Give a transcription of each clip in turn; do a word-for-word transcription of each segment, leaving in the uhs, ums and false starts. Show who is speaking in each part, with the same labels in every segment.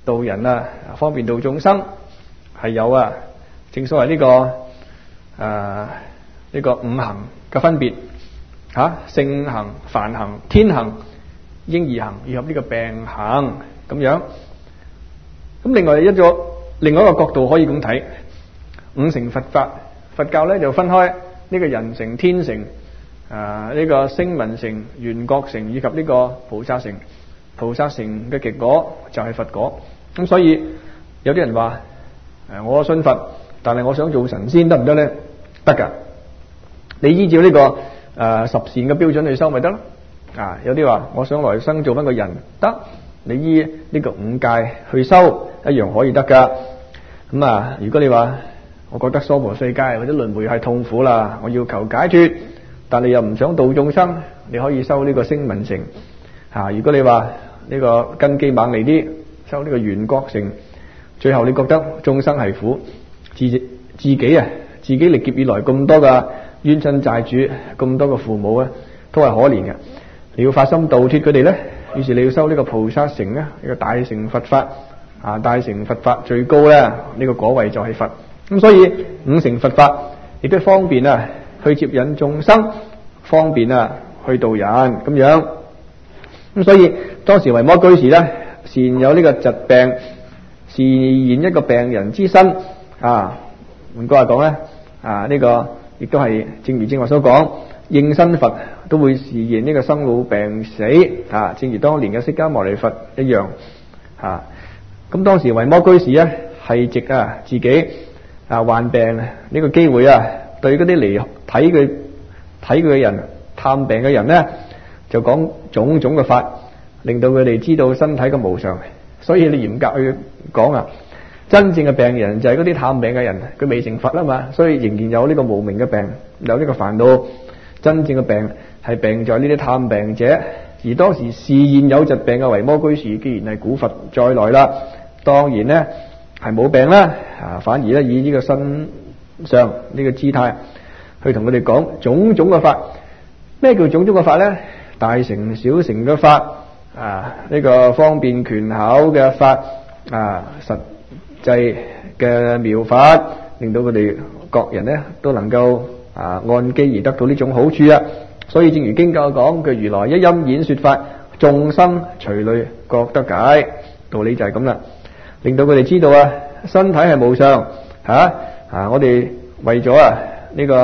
Speaker 1: 度人啊，方便度眾生，係有啊。正所謂呢、這個誒呢、呃這個五行嘅分別吓，聖行、梵行、天行、嬰兒行以及呢個病行咁樣。咁另外一個另外一個角度可以咁睇，五乘佛法，佛教咧就分開呢個人乘、天乘啊，呢、這個聲聞乘、緣覺乘以及呢個菩薩乘。菩薩乘嘅極果就係佛果。咁所以有啲人話誒，我信佛，但係我想做神仙得唔得咧？得噶，你依照呢、這個誒、呃、十善嘅標準去修咪得咯。啊，有啲話我想來生做翻個人，得，你依呢個五戒去修一樣可以得噶。咁啊，如果你話我覺得娑婆世界或者輪迴係痛苦啦，我要求解脫，但你又唔想度眾生，你可以修呢個聲聞乘。啊，如果你話呢個根基猛利啲，修呢個緣覺乘，最後你覺得眾生係苦，自自己啊，自己歷劫以來咁多嘅冤親債主，咁多嘅父母啊，都係可憐嘅。你要發心度脫佢哋咧，於是你要修呢個菩薩乘啊，呢個大乘佛法啊，大乘佛法最高咧，呢個果位就係佛。咁所以五乘佛法亦都方便啊，去接引眾生，方便啊去度人咁樣。咁所以當時維摩居士咧，善有呢個疾病，示現一個病人之身啊。換句話講咧，啊呢、這個亦都係正如正話所講，應身佛都會示現呢個生老病死啊，正如當年嘅釋迦牟尼佛一樣啊。咁當時維摩居士咧係藉啊自己啊患病呢、這個機會啊，對嗰啲嚟睇佢睇佢嘅人、探病嘅人咧，就講種種嘅法，令到佢哋知道身體嘅無常。所以你嚴格去講啊，真正嘅病人就係嗰啲探病嘅人，佢未成佛啊嘛，所以仍然有呢個無明嘅病，有呢個煩惱。真正嘅病係病在呢啲探病者。而當時示現有疾病嘅維摩居士，既然係古佛再來啦，當然呢係冇病啦，啊反而咧以呢個身上呢、呢個姿態去同佢哋講種種嘅法。咩叫種種嘅法呢？大乘小乘嘅法啊，呢、呢個方便權巧嘅法啊，實際嘅妙法，令到佢哋各人呢都能夠啊按機而得到呢種好處啊。所以正如經教講，佢如來一音演說法，眾生隨類各得解。道理就係咁啦，令到佢哋知道啊，身體係無常吓啊！我哋為咗啊呢個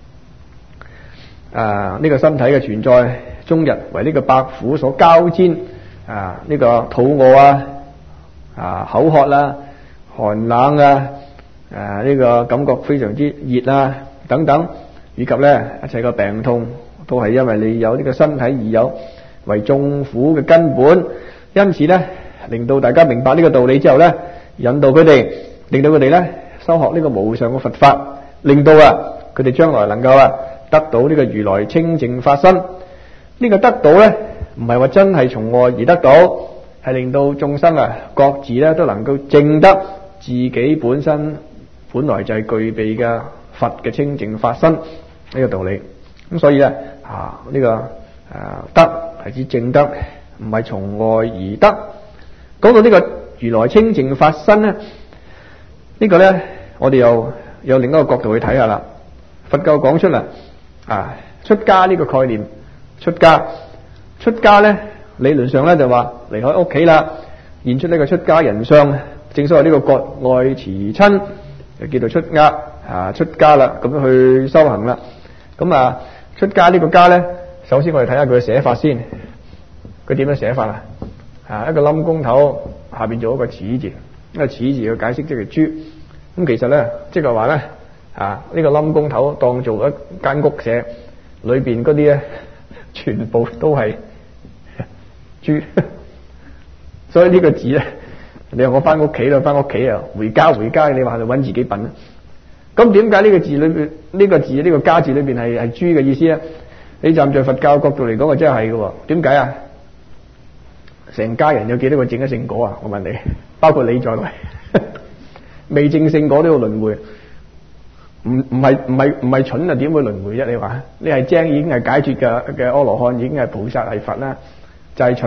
Speaker 1: 啊呢個身體嘅存在，終日為呢個百苦所交煎啊！呢個肚餓啊啊口渴啦、寒冷啊啊呢個感覺非常之熱啊等等，以及咧一切嘅病痛，都係因為你有呢個身體而有，為眾苦嘅根本。因此咧，令到大家明白呢個道理之後咧，引導佢哋，令到佢哋咧修學呢個無上嘅佛法，令到啊佢哋將來能夠啊得到呢個如來清淨法身。呢個得到咧，唔係話真係從外而得到，係令到眾生啊各自咧都能夠證得自己本身本來就係具備嘅佛嘅清淨法身呢個道理。咁所以咧啊呢、這個誒、啊、得係指證得，唔係從外而得。講到呢個如來清淨法身咧，這個、呢個咧我哋又有另一個角度去睇下啦。佛教講出啦啊出家呢個概念，出家出家咧理論上咧就話離開屋企啦，現出呢個出家人相。正所謂呢個割愛辭親，就叫做出家啊出家啦，咁樣去修行啦。咁啊出家呢個家咧，首先我哋睇下佢嘅寫法先。佢點樣寫法啊？啊一個冧公頭下邊做一個始字，一個始字嘅解釋即係豬。咁其實咧即係話咧啊呢個冧公頭當做一間屋舍，裏邊嗰啲咧全部都係豬。所以呢個字咧，你話我翻屋企啦，翻屋企啊，回家回家，你話係搵自己品啊？咁點解呢個字裏邊呢個字呢個家字裏邊係係豬嘅意思咧？你站在佛教角度嚟講，啊真係嘅。點解啊？成家人有幾多個證得聖果啊？我問你，包括你在內，未證聖果都要輪迴。唔唔係唔係唔係蠢啊？點會輪迴啫？你話你係精已經係解脫嘅嘅阿羅漢，已經係菩薩係佛啦，就係蠢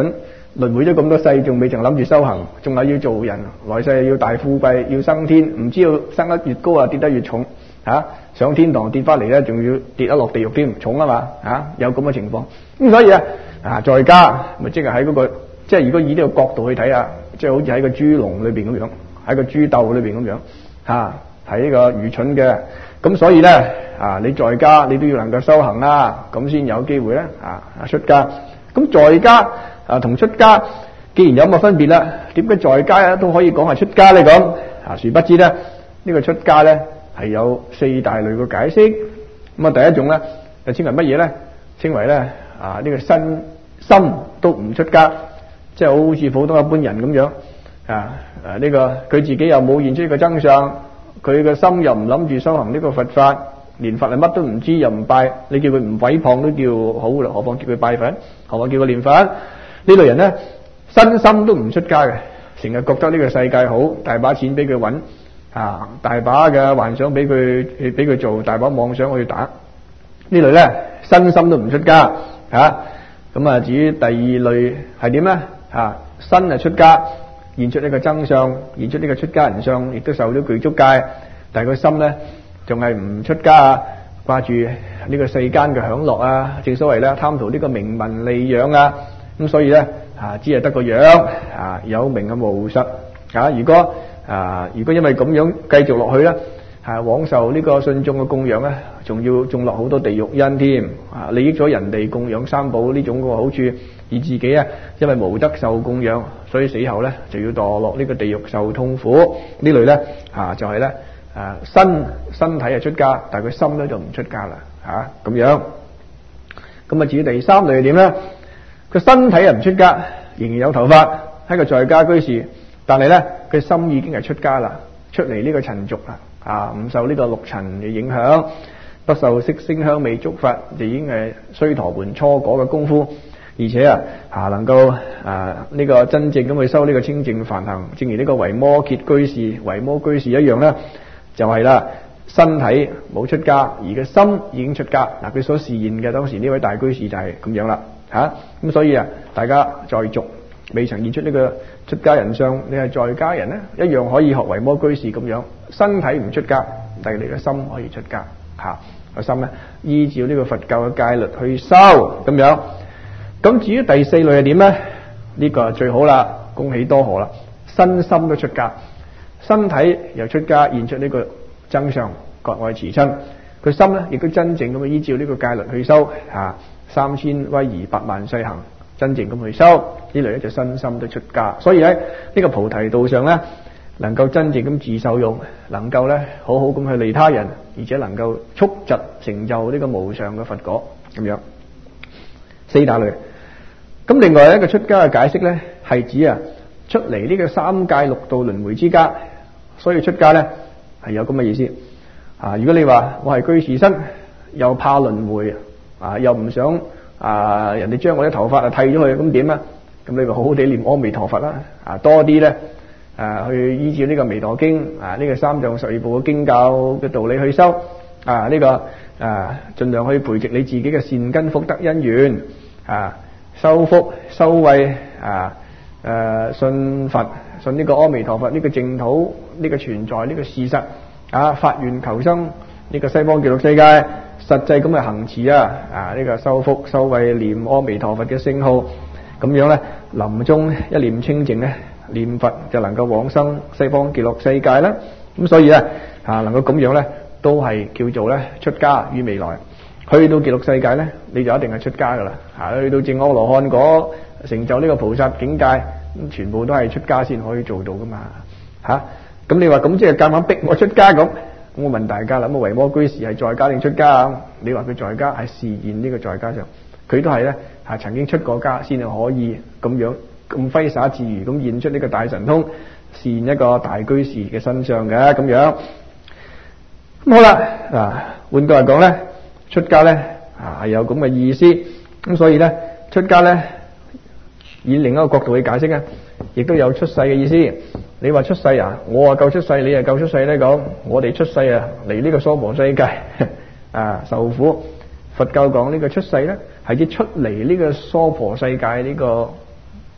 Speaker 1: 輪迴咗咁多世，仲未曾諗住修行，仲係要做人，來世要大富貴，要升天，唔知要升得越高啊，跌得越重嚇、啊，上天堂跌翻嚟咧，仲要跌得落地獄添，重啊嘛嚇，有咁嘅情況。咁所以啊，啊在家咪即係喺嗰個，即係如果以呢個角度去睇啊，即係好似喺個豬籠裏邊咁樣，喺個豬竇裏邊咁樣嚇，係呢個愚蠢嘅。咁所以咧啊，你在家你都要能夠修行啦，咁先有機會咧啊出家。咁在家啊同出家既然有咁嘅分別啦，點解在家啊都可以講係出家咧？咁啊殊不知咧，呢個出家咧係有四大類嘅解釋。咁啊第一種咧就稱為乜嘢咧？稱為咧啊呢個身心都唔出家，即係好似普通一般人咁樣啊啊呢個佢自己又冇現出呢個真相，佢嘅心又唔諗住修行呢個佛法。連佛係乜都唔知又唔拜，你叫佢唔毀謗都叫好啦，何況叫佢拜佛，何況叫佢念佛？呢類人咧，身心都唔出家嘅，成日覺得呢個世界好，大把錢俾佢揾啊，大把嘅幻想俾佢俾佢做，大把妄想去打。呢類咧，身心都唔出家嚇。咁啊，至於第二類係點咧？嚇，身係出家，現出呢個真相，現出呢個出家人相，亦都受咗具足戒，但係個心咧，仲係唔出家啊，掛住呢個世間嘅享樂啊，正所謂咧貪圖呢個名聞利養啊，咁所以咧啊只係得個樣啊，有名嘅無實啊。如果啊如果因為咁樣繼續落去咧，啊枉受呢個信眾嘅供養咧，仲要種落好多地獄因添啊，利益咗人哋供養三寶呢種個好處，而自己啊因為無德受供養，所以死後咧就要墮落呢個地獄受痛苦。呢類咧啊就係咧。啊，身身體係出家，但係佢心咧就唔出家啦，吓、啊、咁樣。咁啊，至於第三類係點咧？佢身體係唔出家，仍然有頭髮，係個在家居士，但係咧佢心已經係出家啦，出嚟呢個塵俗啦，啊唔受呢個六塵嘅影響，不受色聲香味觸法，就已經係須陀洹初果嘅功夫，而且啊啊能夠啊呢、這個真正咁去修呢個清淨梵行，正如呢個維摩詰居士、維摩居士一樣咧。就係啦，身體冇出家，而個心已經出家。嗱，佢所示現嘅當時呢位大居士就係咁樣啦，吓、啊、咁所以啊，大家在俗未曾現出呢個出家人相，你係在家人咧，一樣可以學維摩居士咁樣，身體唔出家，但係你嘅心可以出家，吓個心咧依照呢個佛教嘅戒律去修咁樣。咁至於第四類係點咧？呢、這個最好啦，恭喜多賀啦，身心都出家。身體又出家，現出呢個真相，割愛慈親。佢心咧亦都真正咁依照呢個戒律去修，啊三千威儀八萬細行，真正咁去修。呢類咧就身心都出家。所以喺呢個菩提道上咧，能夠真正咁自受用，能夠咧好好咁去利他人，而且能夠速疾成就呢個無上嘅佛果咁樣。四大類。咁另外一個出家嘅解釋咧，係指啊出嚟呢個三界六道輪迴之家。所以出家咧係有咁嘅意思啊！如果你話我係居士身，又怕輪迴啊，又唔想啊人哋將我啲頭髮啊剃咗佢，咁點啊？咁你咪好好地念阿彌陀佛啦！啊，多啲咧啊，去依照呢個《彌陀經》啊，呢個三藏十二部嘅經教嘅道理去修啊，呢個啊盡量去培植你自己嘅善根福德因緣啊，修福修慧啊。誒、呃，信佛，信呢個阿彌陀佛，呢、這個淨土，呢、這個存在，呢、這個事實啊，發願求生呢、這個西方極樂世界，實際咁嘅行持啊，啊呢、這個修福修慧念阿彌陀佛嘅聖號，咁樣咧，臨終一念清淨咧，念佛就能夠往生西方極樂世界啦。咁所以咧，啊能夠咁樣咧，都係叫做咧出家於未來。去到極樂世界咧，你就一定係出家噶啦。啊，去到證阿羅漢果，成就呢個菩薩境界，咁全部都係出家先可以做到噶嘛。吓、啊，咁你話咁即係夾硬逼我出家咁？我問大家啦，咁維摩居士係在家定出家啊？你話佢在家係示現呢個在家上，佢都係咧係曾經出過家，先係可以咁樣咁揮灑自如咁現出呢個大神通，示現一個大居士嘅身上嘅咁樣。咁好啦，嗱，換句嚟講咧。出家咧啊係有咁嘅意思，咁所以咧出家咧以另一個角度去解釋咧，亦都有出世嘅意思。你話出世啊，我話夠出世，你啊夠出世咧講，我哋出世啊嚟呢個娑婆世界啊受苦。佛教講呢個出世咧係指出嚟呢個娑婆世界呢個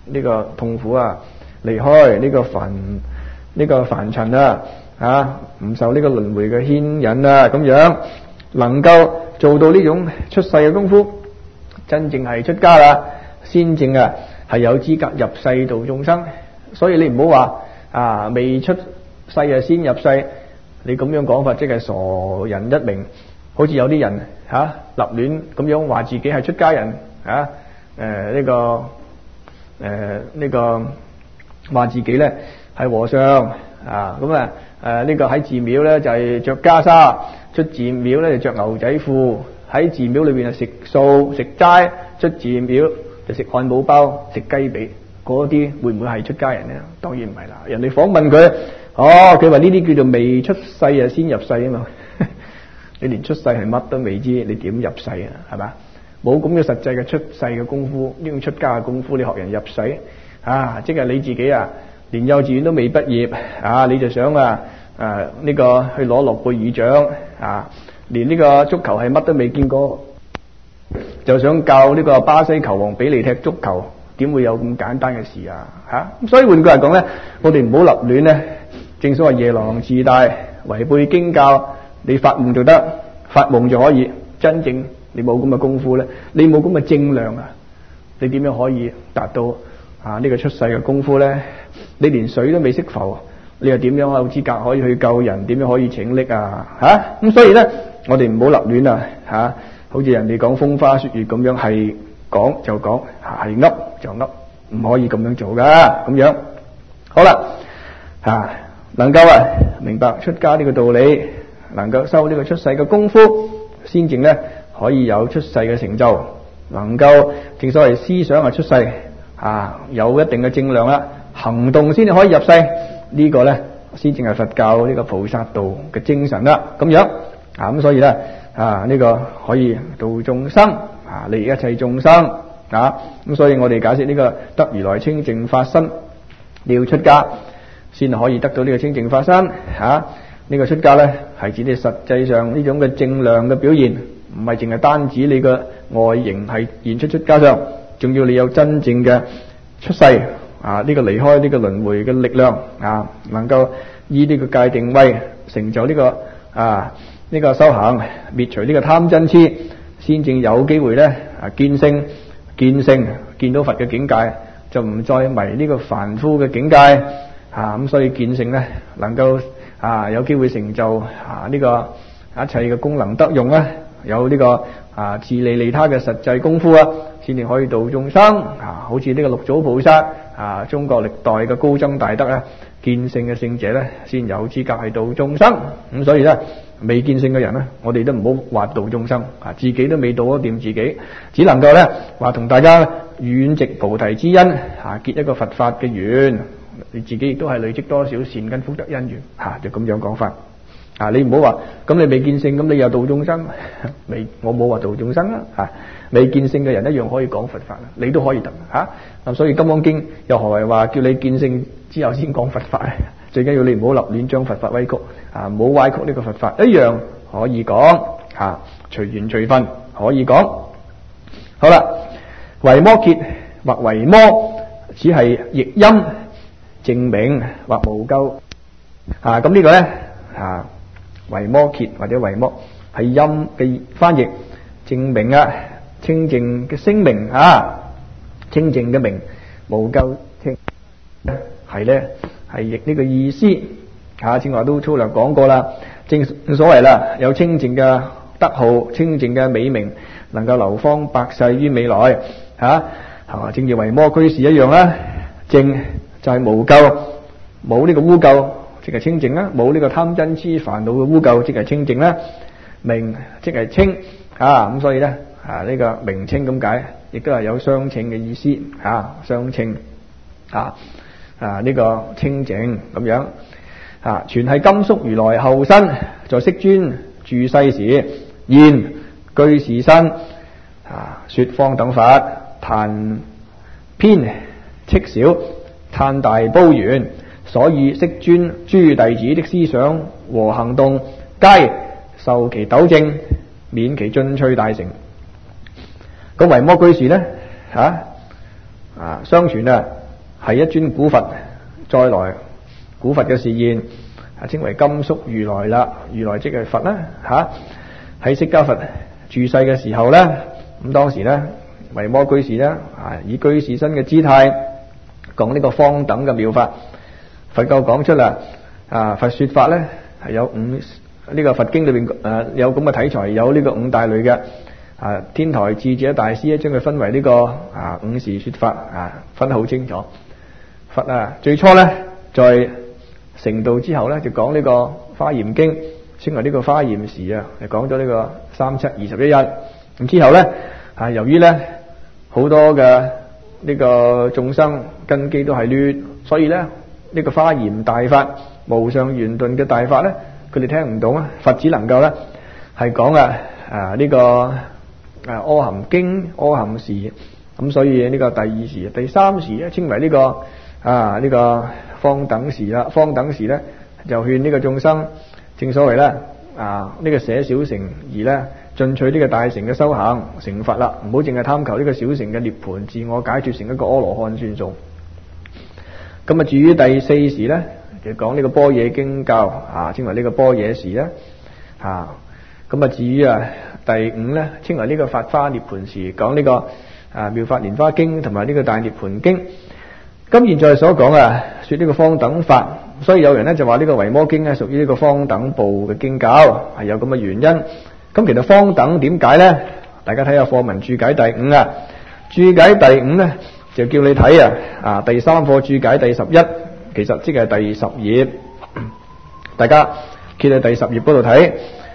Speaker 1: 呢個痛苦啊，離開呢個凡呢個凡塵啊，啊唔受呢個輪迴嘅牽引啊，咁樣能夠做到呢種出世嘅功夫，真正係出家啦，先正啊係有資格入世度眾生。所以你唔好話啊未出世啊先入世，你咁樣講法即係傻人一名。好似有啲人吓、啊、立亂咁樣話自己係出家人啊，誒呢個誒呢個話自己咧係和尚啊，咁啊誒呢個喺寺廟咧就係着袈裟，出寺廟咧就着牛仔褲，喺寺廟裏邊啊食素食齋，出寺廟就食漢堡包食雞髀，嗰啲會唔會係出家人咧？當然唔係啦。人哋訪問佢，哦佢話呢啲叫做未出世啊先入世啊嘛。你連出世係乜都未知，你點入世啊？係嘛？冇咁嘅實際嘅出世嘅功夫，呢種出家嘅功夫，你學人入世啊？即係你自己啊，連幼稚園都未畢業啊，你就想啊誒呢、啊這個去攞諾貝爾獎啊？連呢個足球係乜都未見過，就想教呢個巴西球王比利踢足球，點會有咁簡單嘅事啊？吓、啊！咁所以換句嚟講咧，我哋唔好立亂咧。正所謂夜郎自大，違背經教。你發夢就得，發夢就可以。真正你冇咁嘅功夫咧，你冇咁嘅正量啊，你點樣可以達到啊呢個出世嘅功夫咧？你連水都未識浮，你又點樣有資格可以去救人？點樣可以請力啊？吓咁，所以咧，我哋唔好立亂啊！吓，好似人哋講風花雪月咁樣，係講就講，係噏就噏，唔可以咁樣做噶。咁樣好啦，吓能夠啊明白出家呢個道理。能夠修呢個出世嘅功夫，先正咧可以有出世嘅成就，能夠正所謂思想啊出世啊，有一定嘅正量啦，行動先至可以入世。這個、呢個咧先正係佛教呢個菩薩道嘅精神啦。咁樣啊咁，所以咧啊呢、這個可以度眾生啊，利益一切眾生啊。咁所以我哋解釋呢個得如來清淨法身，你要出家先可以得到呢個清淨法身啊。呢個出家咧係指你實際上呢種嘅正量嘅表現，唔係淨係單指你個外形係現出出家相，仲要你有真正嘅出世啊！呢、這個離開呢個輪迴嘅力量啊，能夠依呢個界定位成就呢、這個啊呢、這個修行，滅除呢個貪嗔癡，先正有機會咧啊見性見性見到佛嘅境界，就唔再迷呢個凡夫嘅境界啊！咁所以見性咧能夠。啊，有機會成就啊呢、這個一切嘅功能得用啊，有呢、這個啊自利利他嘅實際功夫啊，先至可以度眾生啊。好似呢個六祖菩薩啊，中國歷代嘅高僧大德啊，見性嘅聖者咧，先有資格係度眾生。咁、嗯、所以咧，未見性嘅人咧，我哋都唔好話度眾生啊，自己都未度得掂自己，只能夠咧話同大家遠植菩提之恩啊，結一個佛法嘅緣。你自己亦都係累積多少善根福德因緣吓、啊，就咁樣講法啊！你唔好話咁你未見性，咁你又度眾生？未，我冇話度眾生啦吓。未見性嘅人一樣可以講佛法，你都可以得吓。咁、啊、所以《金剛經》又何謂話叫你見性之後先講佛法？最緊要你唔好立亂將佛法歪曲啊！唔好歪曲呢個佛法，一樣可以講吓，隨緣隨分可以講。好啦，維摩詰或維摩，只係譯音。正名或無咎啊！咁呢個咧啊，維摩詰或者維摩係音嘅翻譯，正名啊，清淨嘅聲名啊，清淨嘅名，無咎清係咧係譯呢個意思啊。正話都粗略講過啦，正所謂啦，有清淨嘅德號，清淨嘅美名，能夠流芳百世於未來啊。啊，正如維摩居士一樣啦，正。就係無咎，冇呢個污垢，即係清淨啦；冇呢個貪嗔癡煩惱嘅污垢，即係清淨啦。名即係清啊，咁所以咧啊呢、這個名稱咁解，亦都係有相稱嘅意思啊，相稱啊啊呢、這個清淨咁樣啊，全係甘肅如來後身，在釋尊住世時現居士身啊，說方等法，談偏斥少。嘆大褒圓，所以釋尊諸弟子的思想和行動，皆受其糾正，免其進趣大成。咁維摩居士呢？吓啊，相傳啊係一尊古佛再來，古佛嘅示現啊，稱為甘肅如來啦。如來即係佛啦嚇。喺釋迦佛住世嘅時候咧，咁當時咧維摩居士咧啊，以居士身嘅姿態講呢個方等嘅妙法。佛教講出啦啊，佛說法咧係有五呢、這個佛經裏邊誒有咁嘅題材，有呢個五大類嘅啊。天台智者大師咧將佢分為呢、這個啊五時說法啊，分得好清楚。佛啊最初咧在成道之後咧就講呢個華嚴經，稱為呢個華嚴時啊，就講咗呢個三七二十一日。咁之後咧啊，由於咧好多嘅呢個眾生根基都係亂，所以咧呢個華嚴大法、無上圓頓嘅大法咧，佢哋聽唔懂啊。佛只能夠咧係講啊啊呢個啊阿含經、阿含時，咁所以呢個第二時、第三時咧稱為呢個啊呢個方等時啦。方等時咧就勸呢個眾生，正所謂咧啊呢個捨小乘而咧進取呢個大乘嘅修行成佛啦，唔好淨係貪求呢個小乘嘅涅槃，自我解脫成一個阿羅漢算數。咁啊，至於第四時咧，就講呢個般若經教啊，稱為呢個般若時啦。啊，咁啊，至於啊第五咧，稱為呢個法華涅槃時，講呢個啊妙法蓮華經同埋呢個大涅槃經。咁現在所講啊，說呢個方等法，所以有人咧就話呢個維摩經咧屬於呢個方等部嘅經教，係有咁嘅原因。咁其實方等點解咧？大家睇下課文注解第五啊，注解第五咧。就叫你睇啊！啊，第三課注解第十一，其實即係第十頁，大家揭喺第十頁嗰度睇。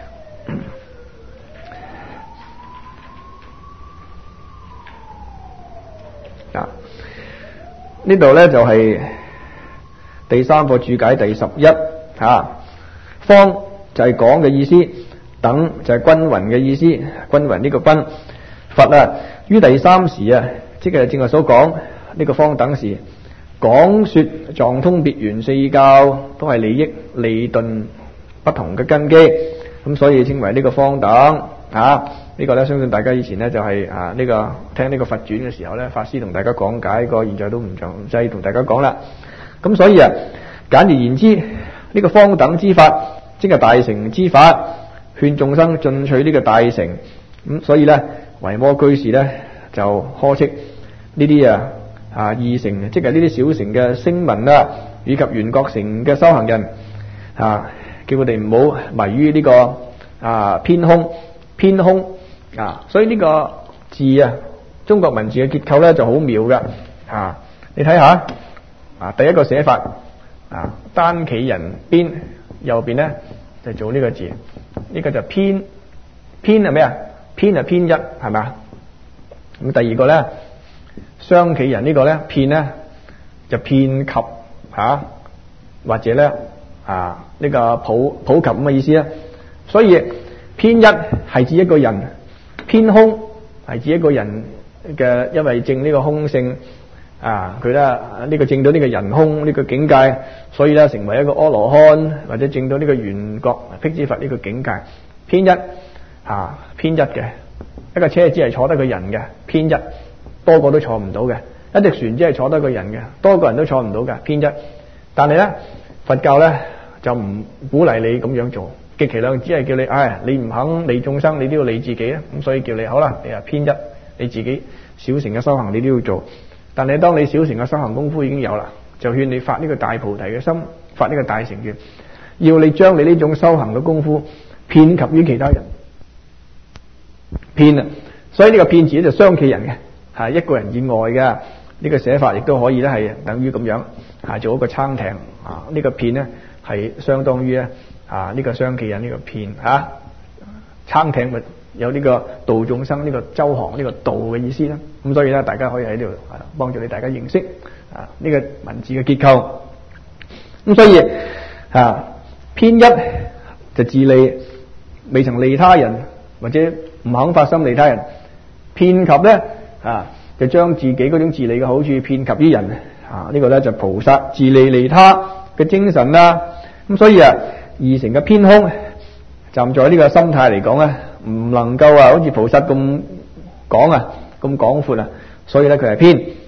Speaker 1: 啊，呢度咧就係、是、第三課注解第十一啊。方就係講嘅意思，等就係均勻嘅意思，均勻呢個均。佛啊，於第三時啊。即係正話所講呢個方等時，講說藏通別圓四教，都係利益利鈍不同嘅根基，咁所以稱為呢個方等啊。呢個咧相信大家以前咧就係啊呢個聽呢個佛傳嘅時候咧，法師同大家講解過，現在都唔詳細同大家講啦。咁所以啊，簡而言之，呢個方等之法，即係大乘之法，勸眾生進取呢個大乘。咁所以咧，維摩居士咧就呵斥呢啲啊啊二乘，即係呢啲小乘嘅聲聞啦，以及緣覺乘嘅修行人啊，叫佢哋唔好迷於呢個啊偏空偏空啊。所以呢個字啊，中國文字嘅結構咧就好妙㗎啊！你睇下啊，第一個寫法啊，單企人邊，右邊咧就做呢個字，呢個就偏偏係咩啊？偏係偏一係咪？咁第二個咧，雙企人呢個咧，遍咧就遍及吓、啊，或者咧啊呢、這個普普及咁嘅意思啦。所以偏一係指一個人，偏空係指一個人嘅，因為證呢個空性啊，佢咧呢個證到呢個人空呢個境界，所以咧成為一個阿羅漢，或者證到呢個緣覺辟支佛呢個境界。偏一啊，偏一嘅。一架車只係坐得個人嘅，偏一，多個都坐唔到嘅；一隻船只係坐得個人嘅，多個人都坐唔到嘅，偏一。但係咧，佛教咧就唔鼓勵你咁樣做，極其量只係叫你，唉，你唔肯利眾生，你都要利自己啊。咁所以叫你好啦，你話偏一，你自己小乘嘅修行你都要做。但係當你小乘嘅修行功夫已經有啦，就勸你發呢個大菩提嘅心，發呢個大乘願，要你將你呢種修行嘅功夫遍及於其他人。遍啊，所以呢個遍字咧就雙企人嘅，係一個人以外嘅呢、這個寫法，亦都可以咧係等於咁樣啊，做一個撐艇啊。呢、這個遍咧係相當於咧啊呢、這個雙企人呢個遍啊，撐艇咪有呢個度眾生呢、這個周行呢、這個度嘅意思啦。咁所以咧，大家可以喺呢度幫助你大家認識啊呢、這個文字嘅結構。咁所以啊，偏一就自利，未曾利他人，或者唔肯發心利他人，遍及咧啊，就將自己嗰種自利嘅好處遍及於人啊。呢、這個咧就菩薩自利利他嘅精神啦。咁所以啊，二乘嘅偏空，站在呢個心態嚟講咧，唔能夠啊好似菩薩咁講啊咁廣闊啊，所以咧佢係偏。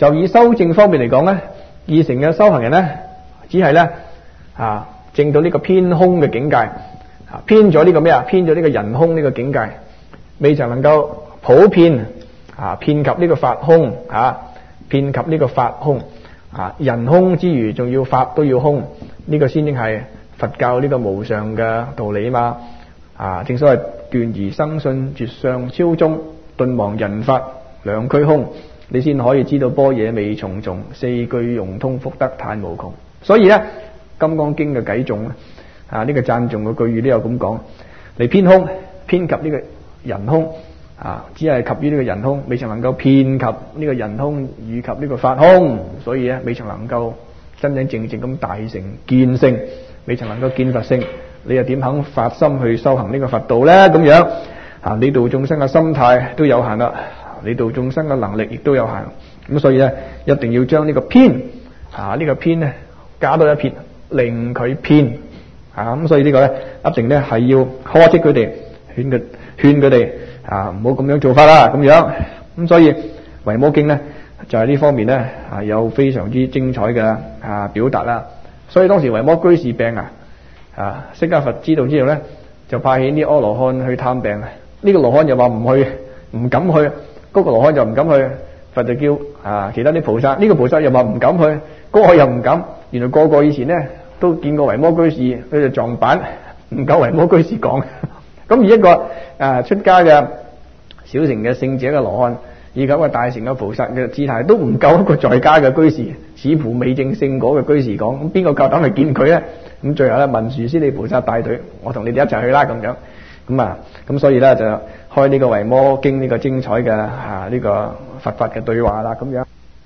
Speaker 1: 就以修證方面嚟講咧，二乘嘅修行人咧，只係咧啊證到呢個偏空嘅境界，啊偏咗呢個咩啊？偏咗呢個人空呢個境界，未曾能夠普遍啊遍及呢個法空啊，遍及呢個法空啊，人空之餘仲要法都要空，呢個先至係佛教呢個無上嘅道理嘛。啊，正所謂斷疑生信，絕相超中，頓忘人法兩俱空，你先可以知道般若味重重，四句融通福德嘆無窮。所以咧，《金剛經》嘅偈頌咧，啊呢、這個讚頌嘅句語都有咁講，你偏空偏及呢個人空，啊只係及於呢個人空，未曾能夠遍及呢個人空以及呢個法空，所以咧未曾能夠真真正正咁大成見性，未曾能夠見佛性。你又點肯發心去修行呢個佛道呢？咁樣啊，你度眾生嘅心態都有限啦，你度眾生嘅能力亦都有限，咁所以咧一定要將呢個偏啊呢、這個偏咧加多一撇，令佢偏啊，咁所以個呢個咧一定咧係要呵斥佢哋，勸佢勸佢哋啊唔好咁樣做法啦，咁樣咁所以維摩經咧就係、是、呢方面咧啊有非常之精彩嘅啊表達啦。所以當時維摩居士病啊。啊！釋迦佛知道之後咧，就派遣啲阿羅漢去探病。呢、這個羅漢又話唔去，唔敢去。嗰、那個羅漢就唔敢去，佛就叫啊其他啲菩薩。呢、這個菩薩又話唔敢去，嗰、那個又唔敢。原來個個以前咧都見過維摩居士，佢就撞板，唔夠維摩居士講。咁而一個啊出家嘅小乘嘅聖者嘅羅漢，以及一個大乘嘅菩薩嘅姿態，都唔夠一個在家嘅居士，似乎未證聖果嘅居士講。咁邊個夠膽去見佢咧？咁最後咧，文殊師利菩薩帶隊，我同你哋一齊去啦咁樣。咁啊，咁所以咧就開呢個維摩經呢個精彩嘅啊呢個佛法嘅對話啦咁樣。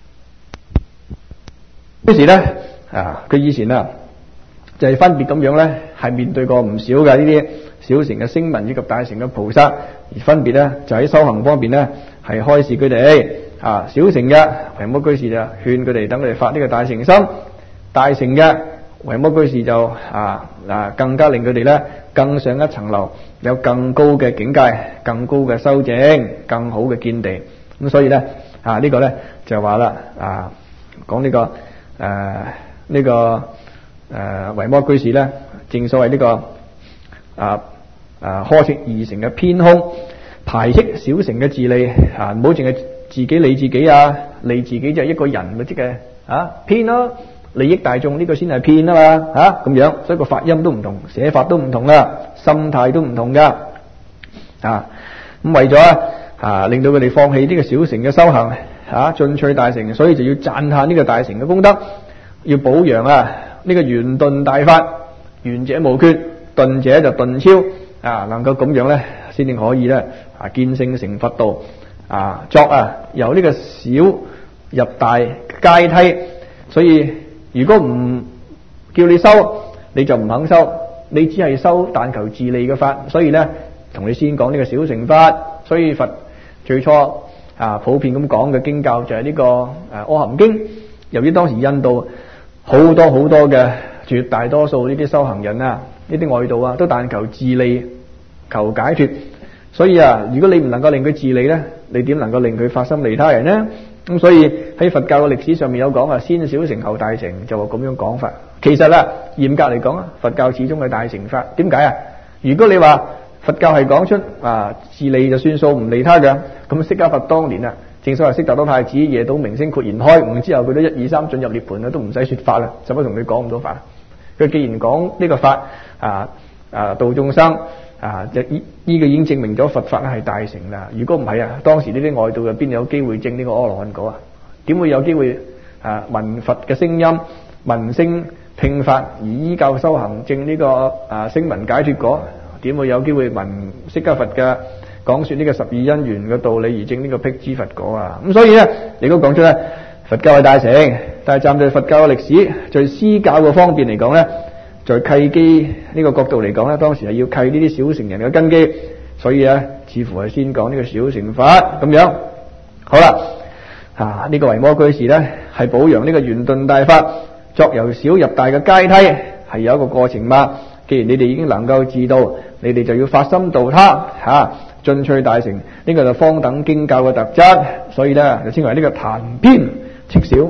Speaker 1: 於是咧啊，佢以前啊就係分別咁樣咧，係面對過唔少嘅呢啲小乘嘅聲聞以及大乘嘅菩薩，而分別咧就喺修行方面咧係開示佢哋啊，小乘嘅維摩居士就勸佢哋等佢哋發呢個大乘心，大乘嘅維摩居士就啊啊更加令佢哋咧更上一層樓，有更高嘅境界，更高嘅修證，更好嘅見地。咁所以咧啊、這個、呢個咧就話啦啊講呢、這個誒呢、啊這個誒維、啊、摩居士咧，正所謂呢、這個啊啊呵斥二乘嘅偏空，排斥小乘嘅自利啊，唔好淨係自己理自己啊，利自己就係一個人嘅即係啊偏咯。利益大眾呢個先係騙啊嘛吓咁樣，所以個發音都唔同，寫法都唔同啦，心態都唔同噶啊。咁為咗啊令到佢哋放棄呢個小乘嘅修行啊，進取大乘，所以就要讚歎呢個大乘嘅功德，要保養啊呢個圓頓大法，圓者無缺，頓者就頓超啊，能夠咁樣咧，先至可以咧啊見性成佛道啊，作啊由呢個小入大階梯，所以。如果唔叫你修，你就唔肯修，你只係修但求自利嘅法，所以咧同你先講呢個小乘法。所以佛最初啊普遍咁講嘅經教就係呢、這個誒《阿含經》。由於當時印度好多好多嘅絕大多數呢啲修行人啊，呢啲外道啊，都但求自利、求解脫，所以啊，如果你唔能夠令佢自利咧，你點能夠令佢發心利他人呢？咁所以喺佛教嘅歷史上面有講啊，先小乘後大乘，就話咁樣講法。其實啦，嚴格嚟講啊，佛教始終係大乘法。點解啊？如果你話佛教係講出啊自利就算數，唔利他嘅，咁釋迦佛當年啊，正所謂悉達多太子夜到明星豁然開悟之後，佢都一二三進入涅槃啦，都唔使說法啦，使乜同佢講咁多法？佢既然講呢個法啊啊度眾生。啊！就依依個已經證明咗佛法係大乘啦。如果唔係啊，當時呢啲外道入邊有機會證呢個阿羅漢果啊？點會有機會啊聞佛嘅聲音、聞聲聽法而依教修行證呢個啊聲聞解脫果？點會有機會聞釋迦佛嘅講說呢個十二因緣嘅道理而證呢個辟支佛果啊？咁所以咧，你都講出咧，佛教係大乘，但係站在佛教嘅歷史，在施教嘅方面嚟講咧。在契機呢個角度嚟講咧，當時係要契呢啲小乘人嘅根基，所以咧似乎係先講呢個小乘法咁樣。好啦，啊呢、這個維摩居士咧係保養呢個圓頓大法，作由小入大嘅階梯，係有一個過程嘛。既然你哋已經能夠自度，你哋就要發心度他嚇，進、啊、趣大乘。呢、這個就方等經教嘅特質，所以咧就稱為呢個談篇戚小，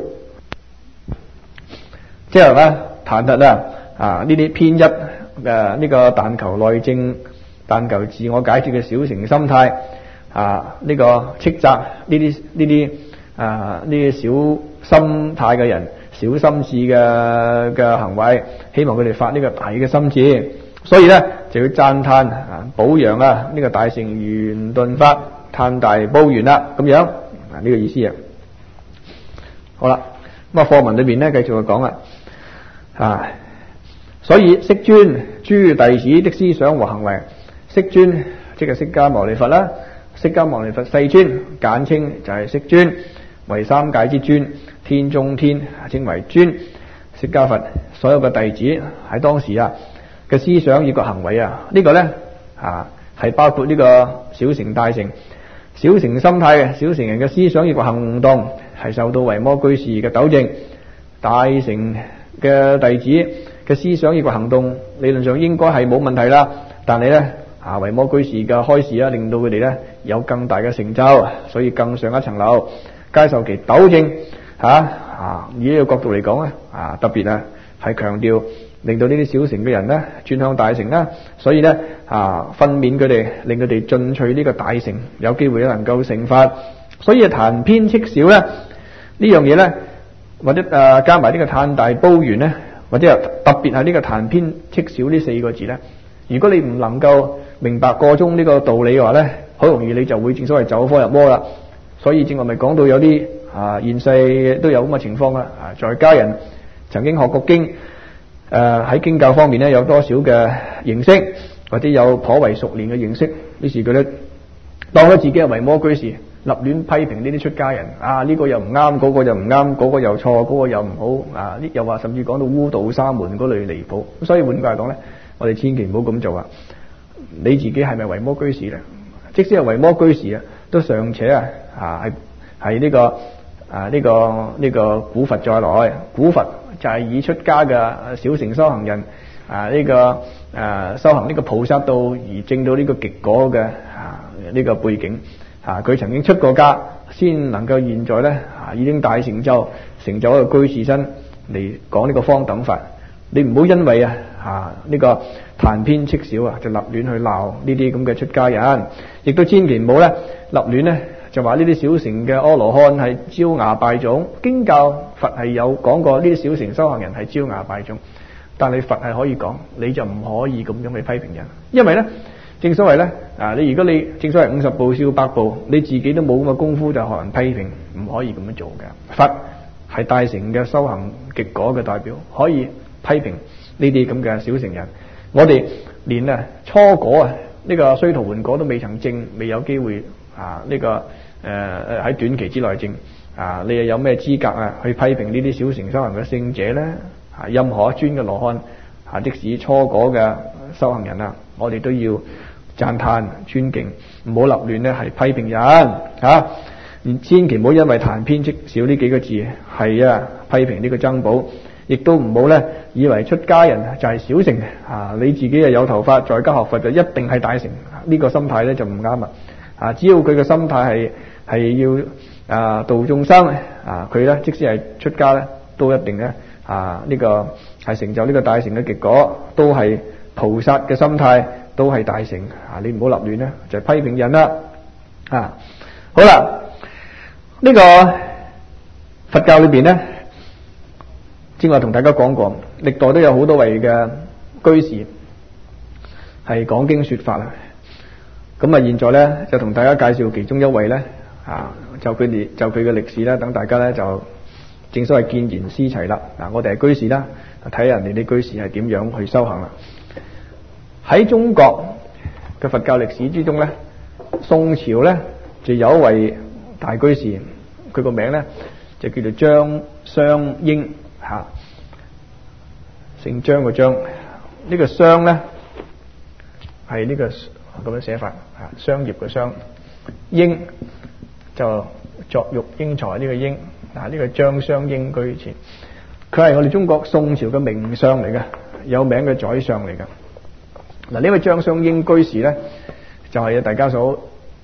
Speaker 1: 即係咧彈劾啊啊呢啲偏一誒呢個但求內正、但求自我解脫嘅小乘心態啊，呢、這個斥責呢啲呢啲啊呢啲小心態嘅人、小心智嘅嘅行為，希望佢哋發呢個大嘅心智，所以咧就要讚歎啊保揚啊呢個大乘圓頓法，歎大褒圓啦，咁樣啊呢、這個意思啊。好啦，咁啊課文裏邊咧繼續去講啦啊，所以釋尊諸弟子的思想和行為，釋尊即係釋迦牟尼佛啦，釋迦牟尼佛世尊簡稱就係釋尊，為三界之尊，天中天稱為尊。釋迦佛所有嘅弟子喺當時啊嘅思想與個行為啊，呢、這個呢啊係包括呢個小乘大乘。小乘心態嘅小乘人嘅思想與個行動係受到維摩居士嘅糾正，大乘嘅弟子嘅思想與個行動理論上應該係冇問題啦，但係呢啊維摩居士嘅開示啊，令到佢哋呢有更大嘅成就，所以更上一層樓，皆受其糾正吓啊！以呢個角度嚟講咧啊，特別啊係強調令到呢啲小乘嘅人呢轉向大乘啦，所以呢啊訓勉佢哋，令佢哋進取呢個大乘，有機會能夠成法。所以談偏斥小咧呢樣嘢呢，或者誒、啊、加埋呢個歎大褒圓呢，或者特別係呢個談偏斥小呢四個字呢，如果你唔能夠明白個中呢個道理嘅話呢，好容易你就會正所謂走火入魔啦。所以正話咪講到有啲啊現世都有咁嘅情況啦。啊，在家人曾經學過經，誒、呃、喺經教方面呢有多少嘅認識，或者有頗為熟練嘅認識，於是佢咧當咗自己係維摩居士，立亂批評呢啲出家人啊，呢、這個又唔啱，嗰、那個又唔啱，嗰、那個又錯，嗰、那個又唔好啊，呢又話甚至講到污道沙門嗰類離譜。所以換句話講咧，我哋千祈唔好咁做啊！你自己係咪維摩居士咧？即使係維摩居士啊，都尚且啊啊係係呢個啊呢、這個呢、這個古佛再來，古佛就係以出家嘅小乘修行人啊呢、這個啊修行呢個菩薩道而證到呢個極果嘅啊呢、這個背景啊，佢曾經出過家，先能夠現在咧啊已經大成就，成就一個居士身嚟講呢個方等法。你唔好因為啊啊呢、這個談偏斥小啊，就立亂去鬧呢啲咁嘅出家人，亦都千祈唔好咧立亂咧就話呢啲小乘嘅阿羅漢係招牙拜種。經教佛係有講過呢啲小乘修行人係招牙拜種，但係佛係可以講，你就唔可以咁樣去批評人，因為咧正所謂咧啊，你如果你正所謂五十步笑百步，你自己都冇咁嘅功夫就學人批評，唔可以咁樣做嘅。佛係大乘嘅修行極果嘅代表，可以批評呢啲咁嘅小乘人。我哋連啊初果啊呢個須陀洹果都未曾證，未有機會啊呢個誒誒喺短期之內證啊，你又有咩資格啊去批評呢啲小乘修行嘅聖者咧？啊，任何一尊嘅羅漢啊，即使初果嘅修行人啊，我哋都要讚歎尊敬，唔好立亂咧係批評人啊！千祈唔好因為談偏斥小呢幾個字係啊批評呢個僧寶。亦都唔好咧，以為出家人就係小乘啊！你自己又有頭髮，在家學佛就一定係大乘，呢、這個心態咧就唔啱啊！啊，只要佢嘅心態係係要啊度眾生啊，佢咧即使係出家咧，都一定咧啊呢、這個係成就呢個大乘嘅結果，都係菩薩嘅心態，都係大乘啊！你唔好立亂咧，就係、批評人啦啊！好啦，呢、這個佛教裏邊咧。之前我同大家講過，歷代都有好多位嘅居士係講經說法啦。咁啊，現在咧就同大家介紹其中一位咧啊，就佢哋就佢嘅歷史啦，等大家咧就正所謂見賢思齊啦。嗱，我哋係居士啦，睇下人哋啲居士係點樣去修行啦。喺中國嘅佛教歷史之中咧，宋朝咧就有一位大居士，佢個名咧就叫做張雙英。吓，姓張個張，呢個商咧係呢個咁樣寫法，吓，商業嘅商，英就作育英才呢個英，嗱，呢個張雙英居士，佢係我哋中國宋朝嘅名相嚟嘅，有名嘅宰相嚟嘅。嗱，呢位張雙英居士咧就係大家所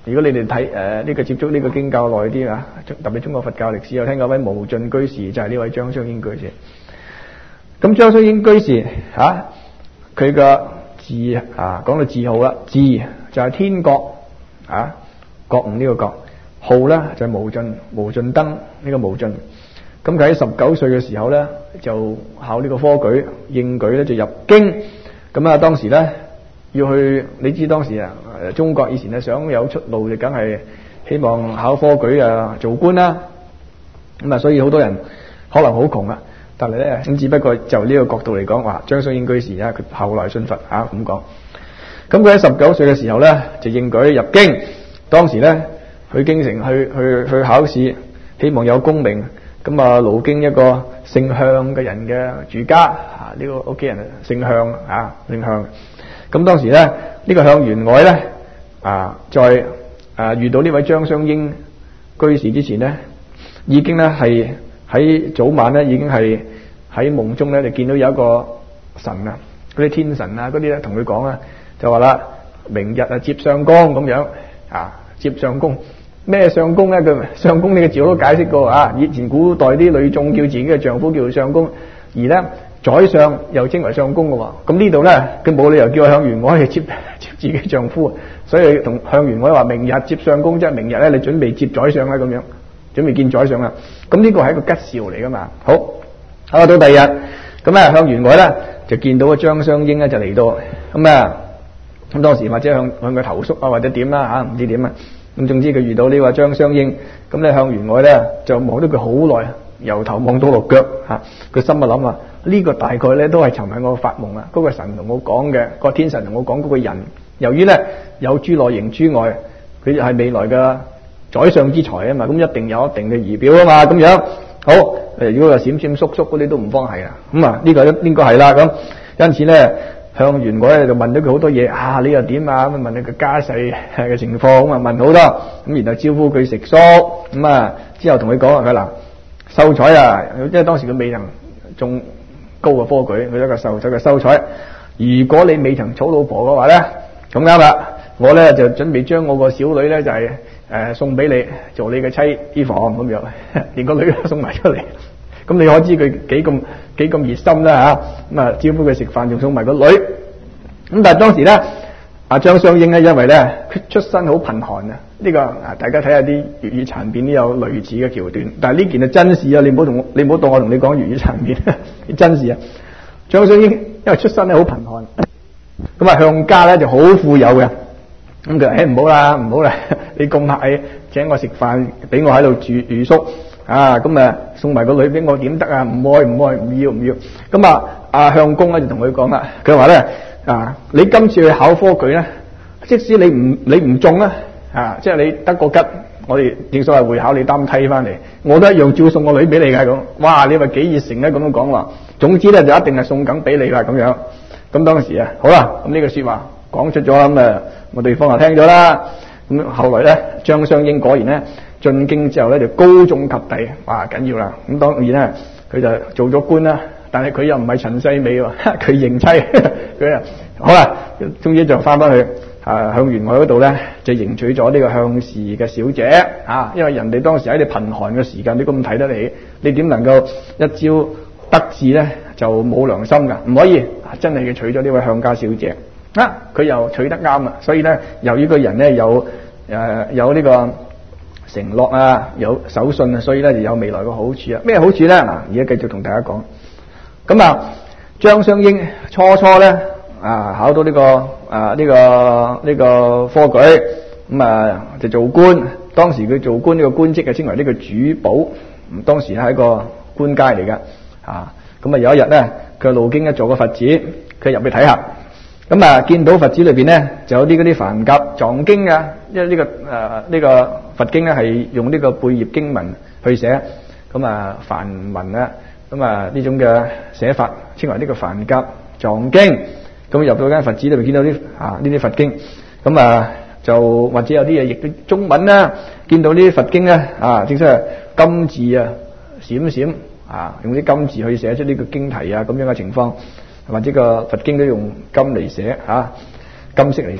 Speaker 1: 如果你哋睇誒呢個接觸呢個經教耐啲啊，特別中國佛教歷史有聽過位無盡居士，就係、是、呢位張雙英居士。咁張雙英居士嚇，佢個字啊講到字號啦，字就係天覺啊，覺悟呢個覺，號咧就係、是、無盡無盡燈呢、這個無盡。咁佢喺十九歲嘅時候咧，就考呢個科舉，應舉咧就入京。咁啊，當時咧要去，你知當時啊，中國以前咧想有出路，就梗係希望考科舉啊做官啦。咁啊，所以好多人可能好窮啊，但係咧咁只不過就呢個角度嚟講，話張雙英居士啊，佢後來信佛啊咁講。咁佢喺十九歲嘅時候咧，就應舉入京。當時咧去京城去去去考試，希望有功名。咁啊，路經一個姓向嘅人嘅住家，啊呢、這個屋企人姓向啊，姓向。咁當時咧，呢、這個向員外咧啊，在啊遇到呢位張雙英居士之前咧，已經咧係喺早晚咧已經係喺夢中咧就見到有一個神啊，嗰啲天神啊嗰啲咧同佢講啊，就話啦，明日啊接相公咁樣啊，接相公。咩相公咧？佢相公呢個字我都解釋過啊！以前古代啲女眾叫自己嘅丈夫叫做相公，而咧宰相又稱為相公嘅喎。咁呢度咧，佢冇理由叫向員外去接接自己丈夫，所以同向員外話明日接相公，即係明日咧你準備接宰相啦咁樣，準備見宰相啦。咁呢個係一個吉兆嚟噶嘛。好，好到第二日，咁啊向員外咧就見到個張雙英咧就嚟到，咁啊咁當時或者向向佢投宿啊或者點啦嚇，唔知點啊。咁總之佢遇到呢個張雙英，咁咧向員外咧就望到佢好耐，由頭望到落腳嚇。佢心啊諗啊，呢個大概咧都係尋日我發夢啊，嗰個神同我講嘅，個天神同我講嗰個人，由於咧有諸內形諸外，佢係未來嘅宰相之才啊嘛，咁一定有一定嘅儀表啊嘛，咁樣好誒。如果話閃閃縮縮嗰啲都唔方係啊，咁啊呢個應該係啦。咁因此咧。向員外咧就問咗佢好多嘢啊，你又點啊？咁問你個家世嘅情況，咁啊問好多，咁然後招呼佢食宿，咁啊之後同佢講啊，佢嗱秀才啊，因為當時佢未能中高嘅科舉，佢一個秀才嘅秀才。如果你未曾娶老婆嘅話咧，咁啱啦，我咧就準備將我個小女咧就係、是、誒、呃、送俾你做你嘅妻衣房咁樣，連個女都送埋出嚟。咁你可知佢幾咁幾咁熱心啦嚇，咁啊招呼佢食飯，仲送埋個女。咁但係當時咧，阿張雙英咧，因為咧出身好貧寒啊，呢、這個啊大家睇下啲粵語殘片都有類似嘅橋段。但係呢件係真事啊，你唔好同我，你唔好當我同你講粵語殘片，真事啊。張雙英因為出身咧好貧寒，咁啊向家咧就好富有嘅。咁佢話：誒唔好啦，唔好啦，你咁客氣請我食飯，俾我喺度住住宿。啊，咁啊送埋個女俾我點得啊？唔愛唔愛，唔要唔要。咁啊，阿向公咧就同佢講啦，佢話咧啊，你今次去考科舉咧，即使你唔你唔中咧，啊，即係你得個吉，我哋正所謂會考你擔梯翻嚟，我都一樣照送個女俾你㗎咁。哇，你話幾熱誠咧咁樣講話。總之咧就一定係送緊俾你啦咁樣。咁當時啊，好啦，咁呢個説話講出咗咁啊，我對方就聽咗啦。咁後來咧，張雙英果然咧。進京之後咧就高中及第，哇緊要啦！咁當然咧佢就做咗官啦，但係佢又唔係陳世美喎，佢認妻，佢啊好啦，終於就翻返去啊向員外嗰度咧就迎娶咗呢個向氏嘅小姐啊，因為人哋當時喺你貧寒嘅時間，你咁睇得你，你點能夠一朝得志咧就冇良心㗎？唔可以，真係要娶咗呢位向家小姐啊！佢又娶得啱啦，所以咧由於個人咧有誒、呃、有呢、這個。承諾啊，有守信啊，所以咧就有未來嘅好處啊。咩好處咧？嗱，而家繼續同大家講。咁啊，張雙英初初咧啊，考到呢、這個啊呢、這個呢、這個科舉，咁啊就做官。當時佢做官呢個官職啊，稱為呢個主保。咁當時係一個官階嚟㗎。啊，咁啊有一日咧，佢路經一座個佛寺，佢入去睇下。咁啊，見到佛寺裏邊咧，就有啲嗰啲梵甲藏經啊，因為呢個誒呢、這個佛經咧係用呢個貝葉經文去寫，咁啊梵文啊，咁啊呢種嘅寫法稱為呢個梵甲藏經。咁入到間佛寺裏邊見到啲啊呢啲佛經，咁啊就或者有啲嘢譯到中文啦，見到呢啲佛經咧啊，正式係金字啊閃閃啊，用啲金字去寫出呢個經題啊咁樣嘅情況。或者個佛經都用金嚟寫嚇，金色嚟寫。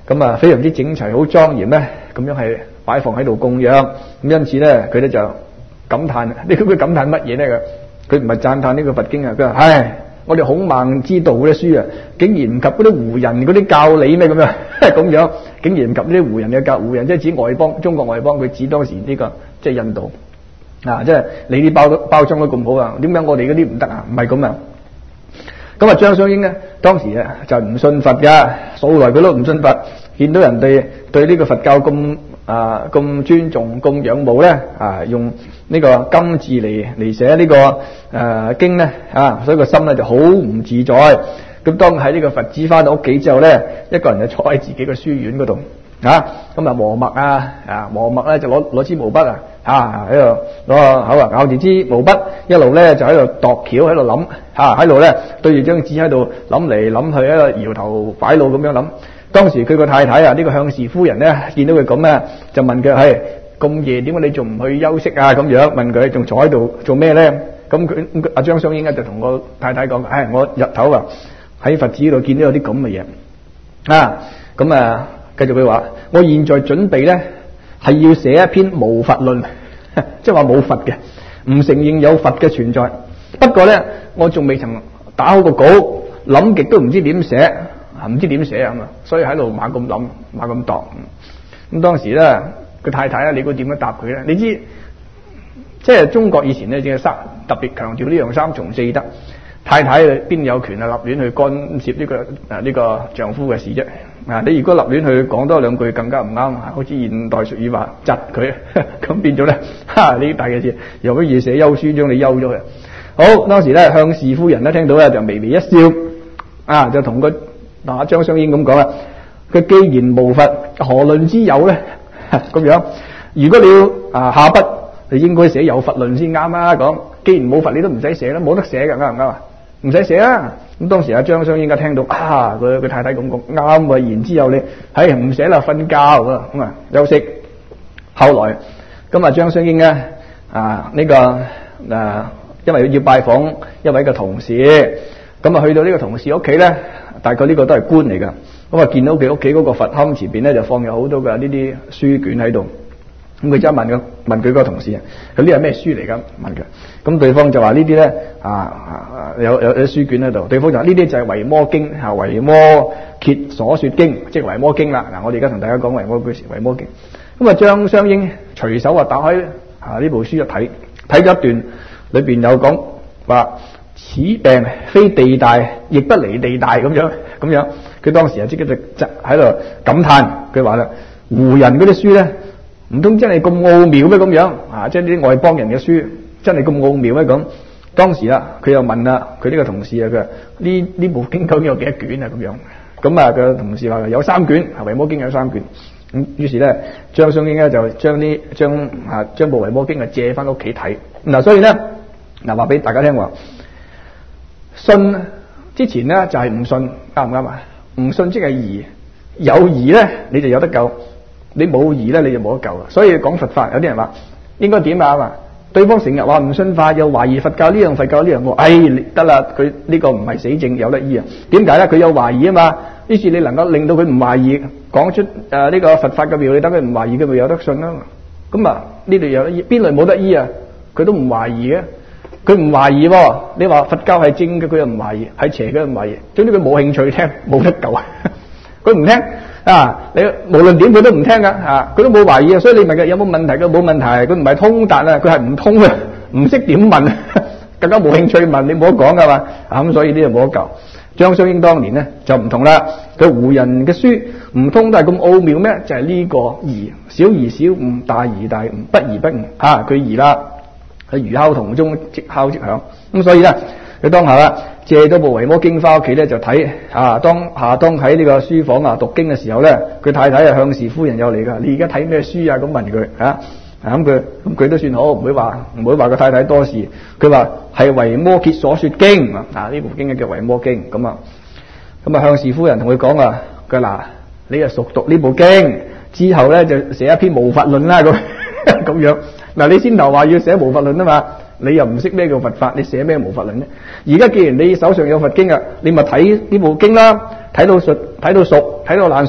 Speaker 1: 咁啊非常之整齊，好莊嚴咧，咁樣係擺放喺度供養。咁因此咧，佢咧就感嘆，呢佢感嘆乜嘢咧？佢佢唔係讚嘆呢個佛經啊，佢話：唉，我哋孔孟之道嗰啲書啊，竟然唔及嗰啲胡人嗰啲教理咩咁樣？咁樣竟然唔及呢啲胡人嘅教，胡人即係指外邦，中國外邦，佢指當時呢個即係印度啊，即係你啲包包裝得咁好啊，點解我哋嗰啲唔得啊？唔係咁啊！咁啊，張雙英咧，當時啊就唔信佛㗎，素來佢都唔信佛，見到人哋對呢個佛教咁啊咁尊重、咁仰慕咧，啊用呢個金字嚟嚟寫呢個誒經咧，啊所以個心咧就好唔自在。咁當喺呢個佛子翻到屋企之後咧，一個人就坐喺自己嘅書院嗰度，啊咁啊磨墨啊，啊磨墨咧就攞攞支毛筆啊，啊喺度攞個口啊咬住支毛筆，一路咧就喺度度橋喺度諗，啊喺度咧對住張紙喺度諗嚟諗去，喺度搖頭擺腦咁樣諗。當時佢個太太啊，呢個向氏夫人咧見到佢咁咧，就問佢：係咁夜點解你仲唔去休息啊？咁樣問佢仲坐喺度做咩咧？咁佢阿張雙英咧就同個太太講：唉，我日頭啊喺佛寺度見到有啲咁嘅嘢啊，咁啊繼續佢話：我現在準備咧係要寫一篇無佛論，即係話冇佛嘅，唔承認有佛嘅存在。不過咧，我仲未曾打好個稿，諗極都唔知點寫。唔知點寫啊嘛，所以喺度猛咁諗，猛咁度。咁當時咧，個太太咧，你估點樣答佢咧？你知，即係中國以前咧，淨係三特別強調呢樣三從四德。太太邊有權啊立亂去干涉呢個啊呢個丈夫嘅事啫？啊，你如果立亂去講多兩句，更加唔啱。好似現代俗語話窒佢，咁變咗咧，哈呢大嘅事，由乜嘢寫休書將你休咗佢。好，當時咧向氏夫人咧聽到咧就微微一笑，啊就同個。嗱，阿張雙英咁講啦，佢既然無佛，何論之有咧？咁樣，如果你要啊下筆，你應該寫有佛論先啱啊！講，既然冇佛，你都唔使寫啦，冇得寫噶，啱唔啱啊？唔使寫啦。咁當時阿張雙英一聽到啊，佢佢太太咁講啱啊，言之有理，係唔寫啦，瞓覺咁啊，休息。後來咁啊，張雙英咧啊呢、這個啊，因為要拜訪一位嘅同事，咁啊去到呢個同事屋企咧。大概呢個都係官嚟噶，咁啊見到佢屋企嗰個佛龕前邊咧就放有好多嘅呢啲書卷喺度，咁佢即刻問佢問佢個同事啊，佢呢係咩書嚟噶？問佢，咁對方就話呢啲咧啊有有有書卷喺度，對方就話呢啲就係維摩經啊，維摩詰所說經，即係維摩經啦。嗱，我哋而家同大家講維摩據時維摩經，咁啊張雙英隨手啊打開啊呢部書一睇，睇咗一段，裏邊有講話。此病非地大，亦不離地大咁樣咁樣。佢當時啊即刻就喺度感嘆，佢話啦：胡人嗰啲書咧，唔通真係咁奧妙咩？咁樣啊，即係啲外邦人嘅書真係咁奧妙咩？咁當時啦，佢又問啦，佢呢個同事啊，佢話呢呢部經究竟有幾多卷啊？咁樣咁啊，個同事話有三卷，維摩經有三卷。咁於是咧，張雙英咧就將呢將啊將部維摩經啊借翻屋企睇。嗱，所以咧嗱話俾大家聽話。信之前咧就係、是、唔信，啱唔啱啊？唔信即係疑，有疑咧你就有得救，你冇疑咧你就冇得救。所以講佛法，有啲人話應該點啊？對方成日話唔信法，又懷疑佛教呢樣佛教呢樣，我哎得啦，佢呢個唔係死症，有得醫啊？點解咧？佢有懷疑啊嘛。於是你能夠令到佢唔懷疑，講出誒呢、呃這個佛法嘅妙理，等佢唔懷疑，佢咪有得信啦。咁啊呢度有得醫，邊類冇得醫啊？佢都唔懷疑嘅。佢唔懷疑喎，你話佛教係正嘅，佢又唔懷疑；係邪嘅又唔懷疑。總之佢冇興趣聽，冇得救。佢唔聽啊！你無論點佢都唔聽噶啊！佢都冇懷疑啊，所以你問佢有冇問題？佢冇問題，佢唔係通達啊，佢係唔通啊，唔識點問，更加冇興趣問，你冇得講噶嘛啊！咁所以呢就冇得救。張雙英當年呢就唔同啦，佢胡人嘅書唔通都係咁奧妙咩？就係、是、呢個疑，小疑小悟，大疑大悟，不疑不悟啊！佢疑啦。喺如敲銅鐘，即敲即響。咁所以咧，佢當下啦，借咗部維摩經翻屋企咧就睇啊。當下當喺呢個書房啊讀經嘅時候咧，佢太太啊向氏夫人有嚟噶。你而家睇咩書啊？咁問佢啊。咁佢咁佢都算好，唔會話唔會話個太太多事。佢話係維摩詰所說經啊。呢部經叫維摩經。咁啊咁啊向氏夫人同佢講啊，佢嗱你啊熟讀呢部經之後咧就寫一篇無法論啦咁咁樣。嗱，你先頭話要寫無法論啊嘛，你又唔識咩叫佛法，你寫咩無法論呢？而家既然你手上有佛經啊，你咪睇呢部經啦，睇到熟，睇到熟，睇到爛熟，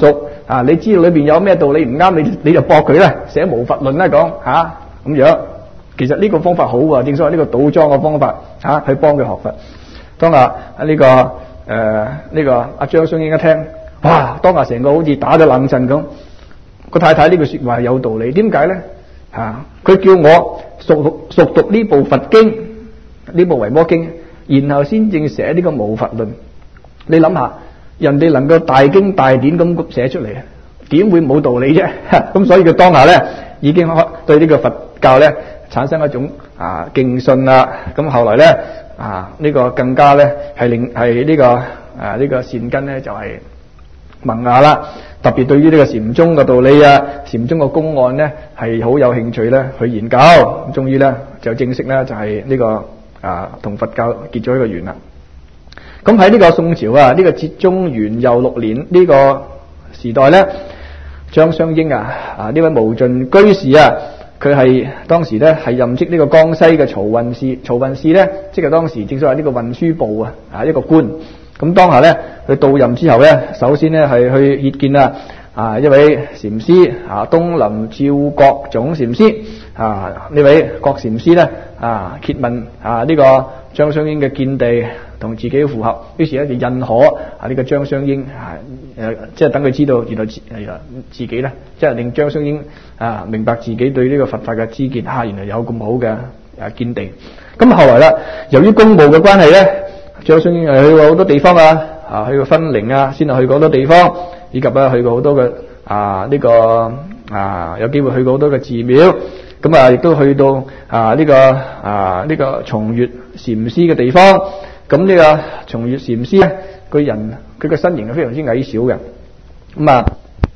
Speaker 1: 啊，你知道裏邊有咩道理唔啱，你你就駁佢啦，寫無佛論啦講嚇咁樣。其實呢個方法好啊，正所謂呢個倒裝嘅方法嚇、啊，去幫佢學佛。當啊呢、這個誒呢、呃這個阿張雙英一聽，哇！當下成個好似打咗冷震咁。個太太呢句説話係有道理，點解咧嚇？佢、啊、叫我熟讀熟讀呢部佛經，呢部維摩經，然後先正寫呢個無佛論。你諗下，人哋能夠大經大典咁寫出嚟，點會冇道理啫？咁所以佢當下咧已經對呢個佛教咧產生一種啊敬信啦。咁後來咧啊呢、這個更加咧係令係呢個啊呢、這個善根咧就係、是、萌芽啦。特別對於呢個禪宗嘅道理啊，禪宗嘅公案咧係好有興趣咧去研究。咁終於咧就正式咧就係、是、呢、這個啊同佛教結咗一個緣啦。咁喺呢個宋朝啊，呢、這個哲宗元佑六年呢個時代咧，張雙英啊啊呢位無盡居士啊，佢係當時咧係任職呢個江西嘅漕運使，漕運使咧即係當時正所謂呢個運輸部啊啊一個官。咁當下咧佢到任之後咧，首先咧係去謁見啊啊一位禪師啊東林照國總禪師啊呢位國禪師咧啊詰問啊呢個張雙英嘅見地同自己符合，於是咧就認可啊呢個張雙英啊誒即係等佢知道原來自自己咧即係令張雙英啊明白自己對呢個佛法嘅知見啊原來有咁好嘅啊見地。咁後來啦，由於公務嘅關係咧，張雙英係去過好多地方啊，啊去過分靈啊，先係去過好多地方，以及啊去過好多嘅啊呢、這個啊有機會去過好多嘅寺廟，咁啊亦都去到啊呢、這個啊呢、這個松月禪師嘅地方。咁呢個松月禪師咧，個人佢個身形係非常之矮小嘅。咁啊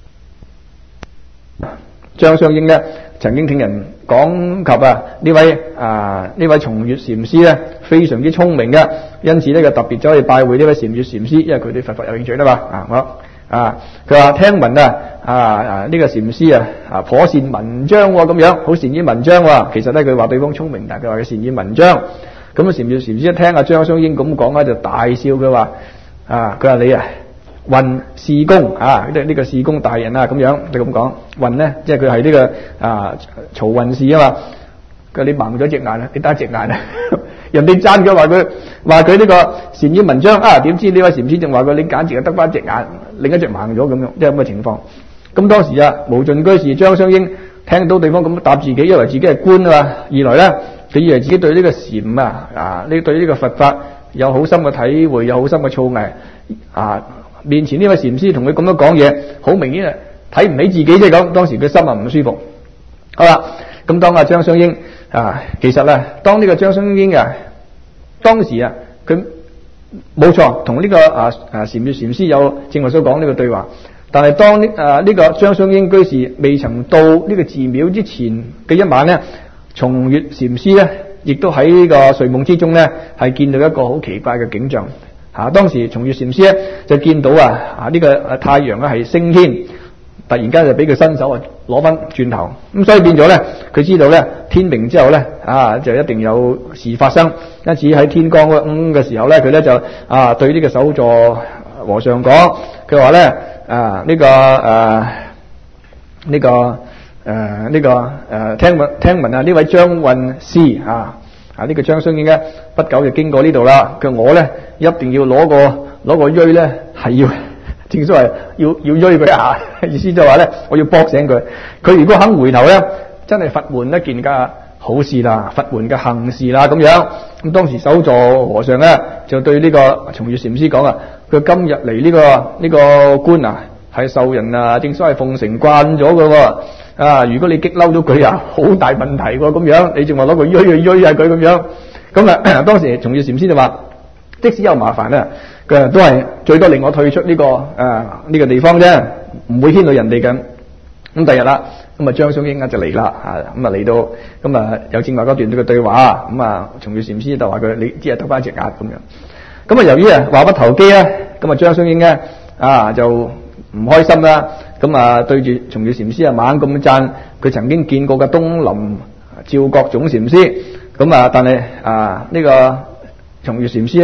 Speaker 1: 張雙英咧曾經聽人講及啊呢位啊呢位松月禪師咧非常之聰明嘅，因此咧佢特別走去拜會呢位禪月禪師，因為佢對佛法有興趣啦嘛。啊好啊佢話聽聞啊啊啊呢、這個禪師啊啊頗善文章咁、哦、樣，好善於文章、哦。其實咧佢話對方聰明，但係佢話佢善於文章。咁啊禪月禪師一聽阿張雙英咁講咧，就大笑。佢話啊佢話你啊運士公啊呢呢個士公大人啊咁樣，你咁講運咧，即係佢係呢個啊漕運使啊嘛。佢話你盲咗隻眼啊，你得一隻眼啊。人哋讚佢話佢話佢呢個善於文章啊，點知呢位禪師仲話佢你簡直係得翻隻眼，另一隻盲咗咁樣，即係咁嘅情況。咁當時啊無盡居士張雙英聽到對方咁答自己，因為自己係官啊嘛，二來咧佢以為自己對呢個禪啊啊呢對呢個佛法有好深嘅體會，有好深嘅造詣啊。面前呢位禪師同佢咁樣講嘢，好明顯啊睇唔起自己啫咁。當時佢心啊唔舒服。好啦，咁當阿張雙英啊，其實咧，當呢個張雙英啊，當時啊，佢冇錯同呢個啊啊禪月禪師有正話所講呢個對話，但係當呢啊呢個張雙英居士未曾到呢個寺廟之前嘅一晚咧，松月禪師咧，亦都喺呢個睡夢之中咧，係見到一個好奇怪嘅景象。啊！當時松月禪師咧就見到啊啊呢、這個啊太陽咧係升天，突然間就俾佢伸手啊攞翻轉頭，咁所以變咗咧佢知道咧天明之後咧啊就一定有事發生，因此喺天光嘅時候咧佢咧就啊對呢個首座和尚講，佢話咧啊呢、這個誒呢、啊這個誒呢、啊這個誒、啊、聽聞聽聞啊呢位張運師啊。啊！呢、這個張雙英咧，不久就經過呢度啦。佢話我咧一定要攞個攞個錐咧，係要正所謂要要錐佢下，意思就話咧，我要搏醒佢。佢如果肯回頭咧，真係佛門一件嘅好事啦，佛門嘅幸事啦咁樣。咁當時首座和尚咧就對呢個松月禪師講啊，佢今日嚟呢個呢、這個官啊，係受人啊，正所謂奉承慣咗嘅喎。啊！如果你激嬲咗佢啊，好大問題喎！咁樣你仲話攞個錐去錐下佢咁樣，咁啊當時松月禪師就話：即使有麻煩咧，佢都係最多令我退出呢、這個誒呢、啊這個地方啫，唔會牽到人哋嘅。咁第日啦，咁啊張雙英啊就嚟啦，啊咁啊嚟到，咁啊有正話嗰段呢個對話，咁啊松月禪師就話佢：你只係得翻隻眼咁樣。咁啊由於啊話不投機啊，咁啊張雙英咧啊就唔開心啦。咁啊，對住松月禪師啊猛咁讚佢曾經見過嘅東林照國總禪師，咁啊，但係啊呢、這個松月禪師咧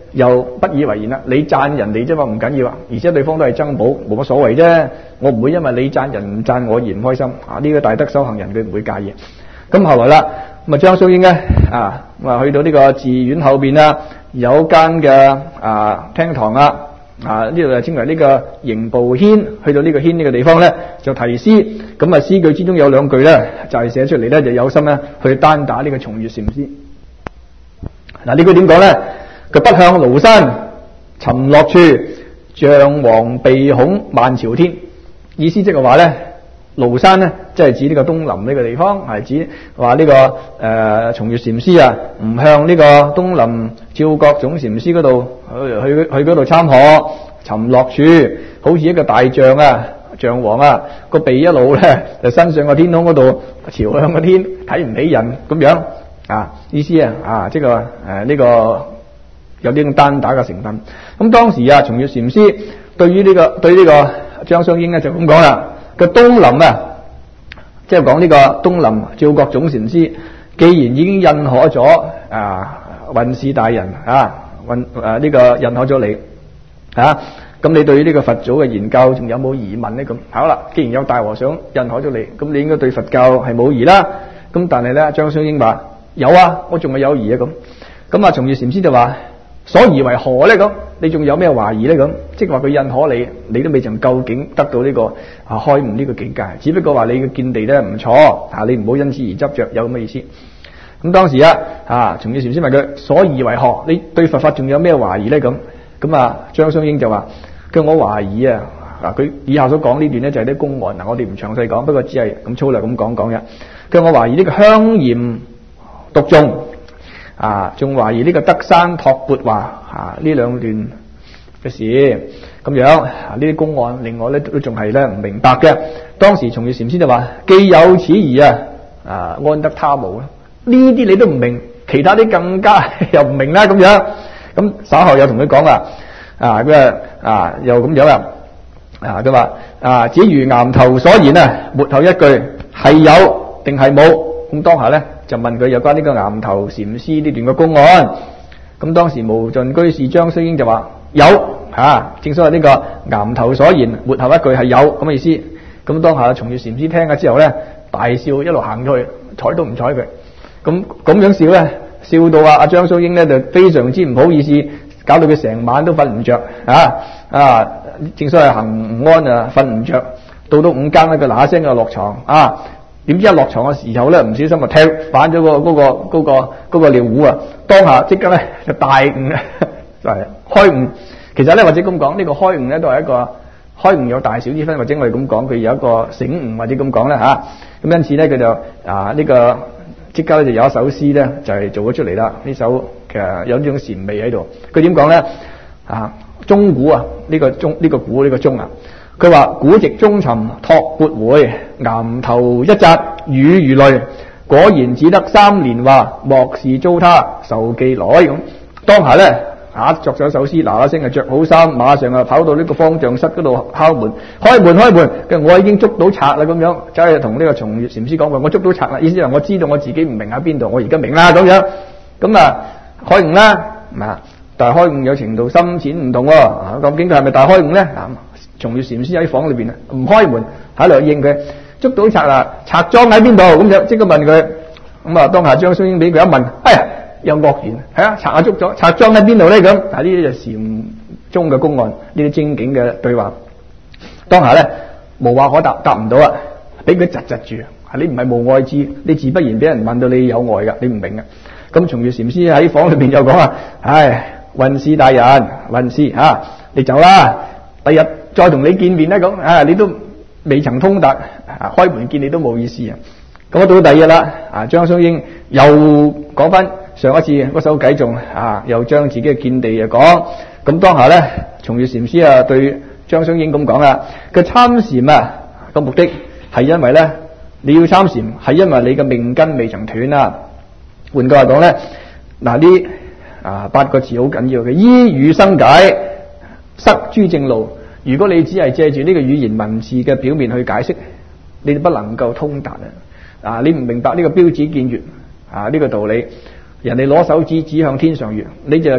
Speaker 1: 又不以為然啦。你讚人哋啫嘛，唔緊要啊，而且對方都係僧寶，冇乜所謂啫。我唔會因為你讚人唔讚我而唔開心啊！呢個大德修行人佢唔會介意。咁後來啦，咁啊張叔英咧啊，咁啊去到呢個寺院後邊啊，有間嘅啊廳堂啊，啊呢度就稱為呢個刑部軒。去到呢個軒呢個地方咧，就題詩。咁啊詩句之中有兩句咧，就係寫出嚟咧，就有心咧去單打呢個松月禪師。嗱呢句點講咧？佢北向廬山尋樂處，象王鼻孔漫朝天。意思即係話咧，廬山咧即係指呢個東林呢個地方，係指話呢、這個誒、呃、松月禪師啊，唔向呢個東林趙國總禪師嗰度去去去嗰度參學尋樂處，好似一個大象啊，象王啊個鼻一路咧就伸上個天空嗰度，朝向個天，睇唔起人咁樣啊，意思啊啊即係誒呢個有啲咁單打嘅成分。咁當時啊，松月禪師對於呢、這個對呢個張雙英咧就咁講啦，個東林啊，即係講呢個東林趙國總禪師，既然已經認可咗啊雲氏大人啊雲誒呢個認可咗你啊，咁你對於呢個佛祖嘅研究仲有冇疑問咧？咁好啦，既然有大和尚認可咗你，咁你應該對佛教係冇疑啦。咁但係咧，張雙英話有啊，我仲係有疑啊。咁咁啊，松月禪師就話所疑為何咧？咁你仲有咩懷疑咧？咁即係話佢認可你，你都未曾究竟得到呢、這個啊開悟呢個境界，只不過話你嘅見地咧唔錯啊，你唔好因此而執着，有咁嘅意思。咁當時啊啊，松月禪師問佢所疑為何？你對佛法仲有咩懷疑咧？咁咁啊，張雙英就話佢我懷疑啊，嗱佢以下所講呢段咧就係啲公案嗱，我哋唔詳細講，不過只係咁粗略咁講講嘅。佢我懷疑呢個香嚴獨頌啊，仲懷疑呢個德山托缽話啊呢兩段嘅事咁樣啊，呢啲公案另外咧都仲係咧唔明白嘅。當時松月禪師就話既有此疑啊，啊安得他無啦？呢啲你都唔明，其他啲更加又唔明啦咁樣。咁稍後又同佢講啊，啊佢啊又咁樣啊，啊佢話啊只如岩頭所言啊，末後一句係有定係冇？咁當下咧就問佢有關呢個岩頭禪師呢段嘅公案。咁當時無盡居士張雙英就話有啊，正所謂呢個岩頭所言，末後一句係有咁嘅意思。咁當下松月禪師聽咗之後咧，大笑一路行咗去，睬都唔睬佢。咁咁樣笑咧，笑到啊阿張雙英咧就非常之唔好意思，搞到佢成晚都瞓唔着啊啊！正所謂行唔安啊，瞓唔着。到到五更咧，佢嗱一聲就落床啊。點知一落床嘅時候咧，唔小心就踢反咗個嗰個嗰個嗰個尿壺啊！當下即刻咧就大悟，就係開悟。其實咧或者咁講，呢個開悟咧都係一個開悟有大小之分，或者我哋咁講，佢有一個醒悟或者咁講啦吓。咁因此咧，佢就啊呢個即刻咧就有一首詩咧就係做咗出嚟啦。呢首其實有呢種禪味喺度。佢點講咧啊？鐘鼓啊，呢個鐘呢個鼓呢個鐘啊。佢話古直中尋托缽回，岩頭一擲語如雷。果然只得三年話，莫是遭他受記來。咁當下咧啊作咗首詩，嗱嗱聲就着好衫，馬上啊跑到呢個方丈室嗰度敲門，開門開門。佢我已經捉到賊啦，咁樣走去同呢個松月禪師講話，我捉到賊啦，意思係我知道我自己唔明喺邊度，我而家明啦咁樣。咁啊開悟啦，啊但係開悟有程度深淺唔同喎、啊。究竟佢係咪大開悟咧？啊松月禪師喺房裏邊啊，唔開門喺度應佢，捉到賊啦，賊贓喺邊度？咁就即刻問佢。咁啊，當下張雙英俾佢一問，哎呀，又愕然，係啊，賊啊捉咗，賊贓喺邊度咧？咁啊，呢啲就禪宗嘅公案，呢啲精警嘅對話。當下咧無話可答，答唔到啊，俾佢窒窒住。你唔係無外智，你自不然俾人問到你有外噶，你唔明啊。咁松月禪師喺房裏邊又講啊，唉，雲氏大人，雲氏啊，你走啦，第日再同你見面咧，咁啊，你都未曾通達，啊，開門見你都冇意思啊。咁到第二日啦，啊，張雙英又講翻上一次嗰首偈頌啊，又將自己嘅見地又講。咁當下咧，松月禪師啊對張雙英咁講啦，佢參禪啊個目的係因為咧，你要參禪係因為你嘅命根未曾斷啊。換句話講咧，嗱呢啊八個字好緊要嘅，依語生解，塞諸正路。如果你只係借住呢個語言文字嘅表面去解釋，你不能夠通達啊！啊，你唔明白呢個標指見月啊呢個道理，人哋攞手指指向天上月，你就將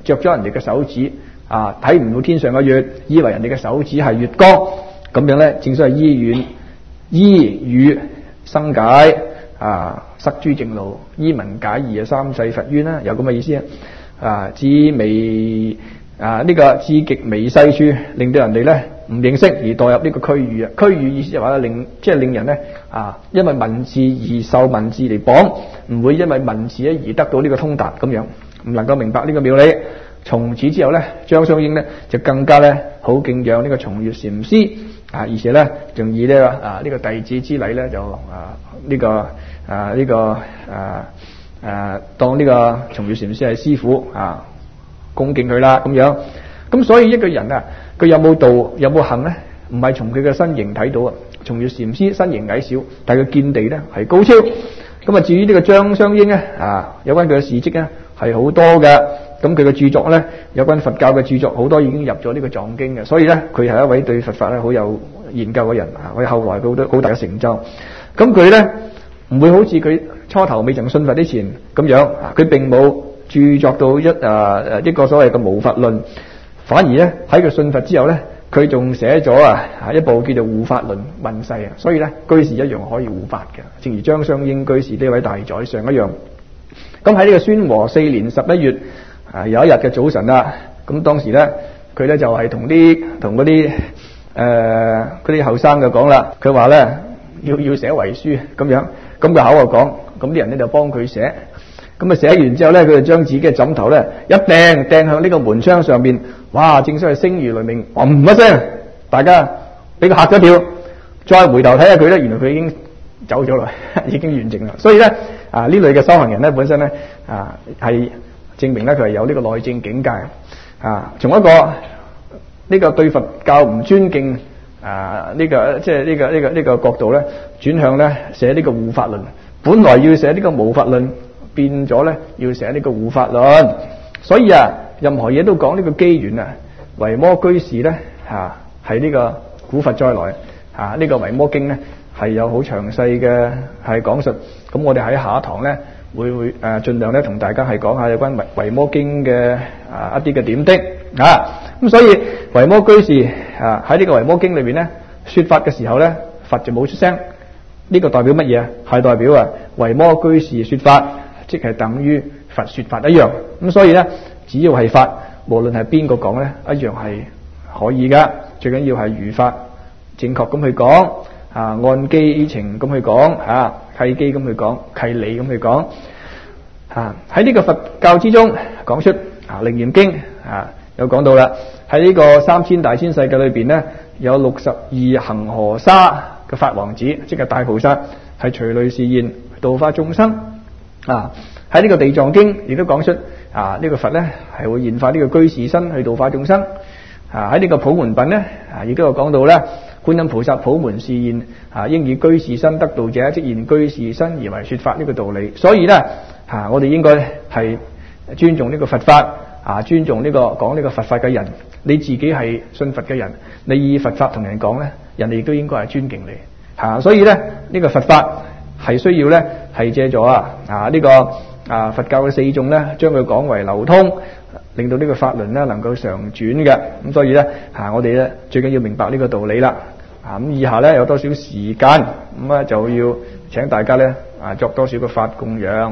Speaker 1: 著咗人哋嘅手指啊，睇唔到天上嘅月，以為人哋嘅手指係月光，咁樣咧，正所謂醫院醫語生解啊，塞諸正路，醫文解義啊，三世佛冤啦，有咁嘅意思啊。啊，至微啊呢、這個至極微細處，令到人哋咧唔認識而墮入呢個區語啊。區語意思就話令即係令人咧啊，因為文字而受文字嚟綁，唔會因為文字咧而得到呢個通達咁樣，唔能夠明白呢個妙理。從此之後咧，張雙英咧就更加咧好敬仰呢個松月禪師啊，而且咧仲以呢個啊呢個弟子之禮咧就啊呢個啊呢個啊啊當呢個松月禪師係師傅啊，恭敬佢啦咁樣。咁所以一個人啊，佢有冇道有冇行咧，唔係從佢嘅身形睇到啊。松月禪師身形矮小，但係佢見地咧係高超。咁啊，至於呢個張雙英咧啊，有關佢嘅事蹟咧係好多嘅。咁佢嘅著作咧，有關佛教嘅著作好多已經入咗呢個藏經嘅，所以咧佢係一位對佛法咧好有研究嘅人啊。佢後來佢好多好大嘅成就。咁佢咧唔會好似佢初頭未曾信佛之前咁樣啊，佢並冇著作到一啊誒一個所謂嘅無法論，反而咧喺佢信佛之後咧，佢仲寫咗啊一部叫做護法論問世啊。所以咧居士一樣可以護法嘅，正如張雙英居士呢位大宰相一樣。咁喺呢個宣和四年十一月。啊！有一日嘅早晨啦，咁當時咧，佢咧就係同啲同嗰啲誒嗰啲後生嘅講啦，佢話咧要要寫遺書咁樣，咁佢口就講，咁啲人咧就幫佢寫，咁啊寫完之後咧，佢就將自己嘅枕頭咧一掟掟向呢個門窗上邊，哇！正所謂聲如雷鳴，嗡一聲，大家俾佢嚇咗一跳，再回頭睇下佢咧，原來佢已經走咗啦，已經完整啦。所以咧啊，呢類嘅修行人咧，本身咧啊係。證明咧佢係有呢個內證境界啊！從一個呢、這個對佛教唔尊敬啊呢、這個即係呢個呢、這個呢、這個角度咧，轉向咧寫呢個護法論。本來要寫呢個無法論，變咗咧要寫呢個護法論。所以啊，任何嘢都講呢個機緣啊。維摩居士咧嚇係呢個古佛再來嚇，呢、這個維摩經咧係有好詳細嘅係講述。咁我哋喺下一堂咧。會會誒盡量咧同大家係講下有關維維摩經嘅啊一啲嘅點滴啊。咁所以維摩居士啊喺呢個維摩經裏邊咧說法嘅時候咧，佛就冇出聲。呢、這個代表乜嘢啊？係代表啊維摩居士說法，即係等於佛說法一樣。咁所以咧，只要係法，無論係邊個講咧，一樣係可以噶。最緊要係如法正確咁去講啊，按機情咁去講啊。契機咁去講，契理咁去講，啊喺呢個佛教之中講出啊《楞嚴經》啊有講到啦，喺呢個三千大千世界裏邊咧，有六十二恒河沙嘅法王子，即係大菩薩，係隨類示現度化眾生。啊喺呢個地藏經亦都講出啊呢、這個佛咧係會現化呢個居士身去度化眾生。啊喺呢個普門品咧啊亦都有講到咧。觀音菩薩普門示現啊，應以居士身得道者，即現居士身而為說法呢個道理。所以咧啊，我哋應該係尊重呢個佛法啊，尊重呢個講呢個佛法嘅人。你自己係信佛嘅人，你以佛法同人講咧，人哋亦都應該係尊敬你嚇。所以咧呢個佛法係需要咧係借助啊啊呢個啊佛教嘅四眾咧，將佢講為流通。令到呢個法輪咧能夠常轉嘅，咁所以咧嚇我哋咧最緊要明白呢個道理啦。啊咁以下咧有多少時間，咁啊就要請大家咧啊作多少個法供養。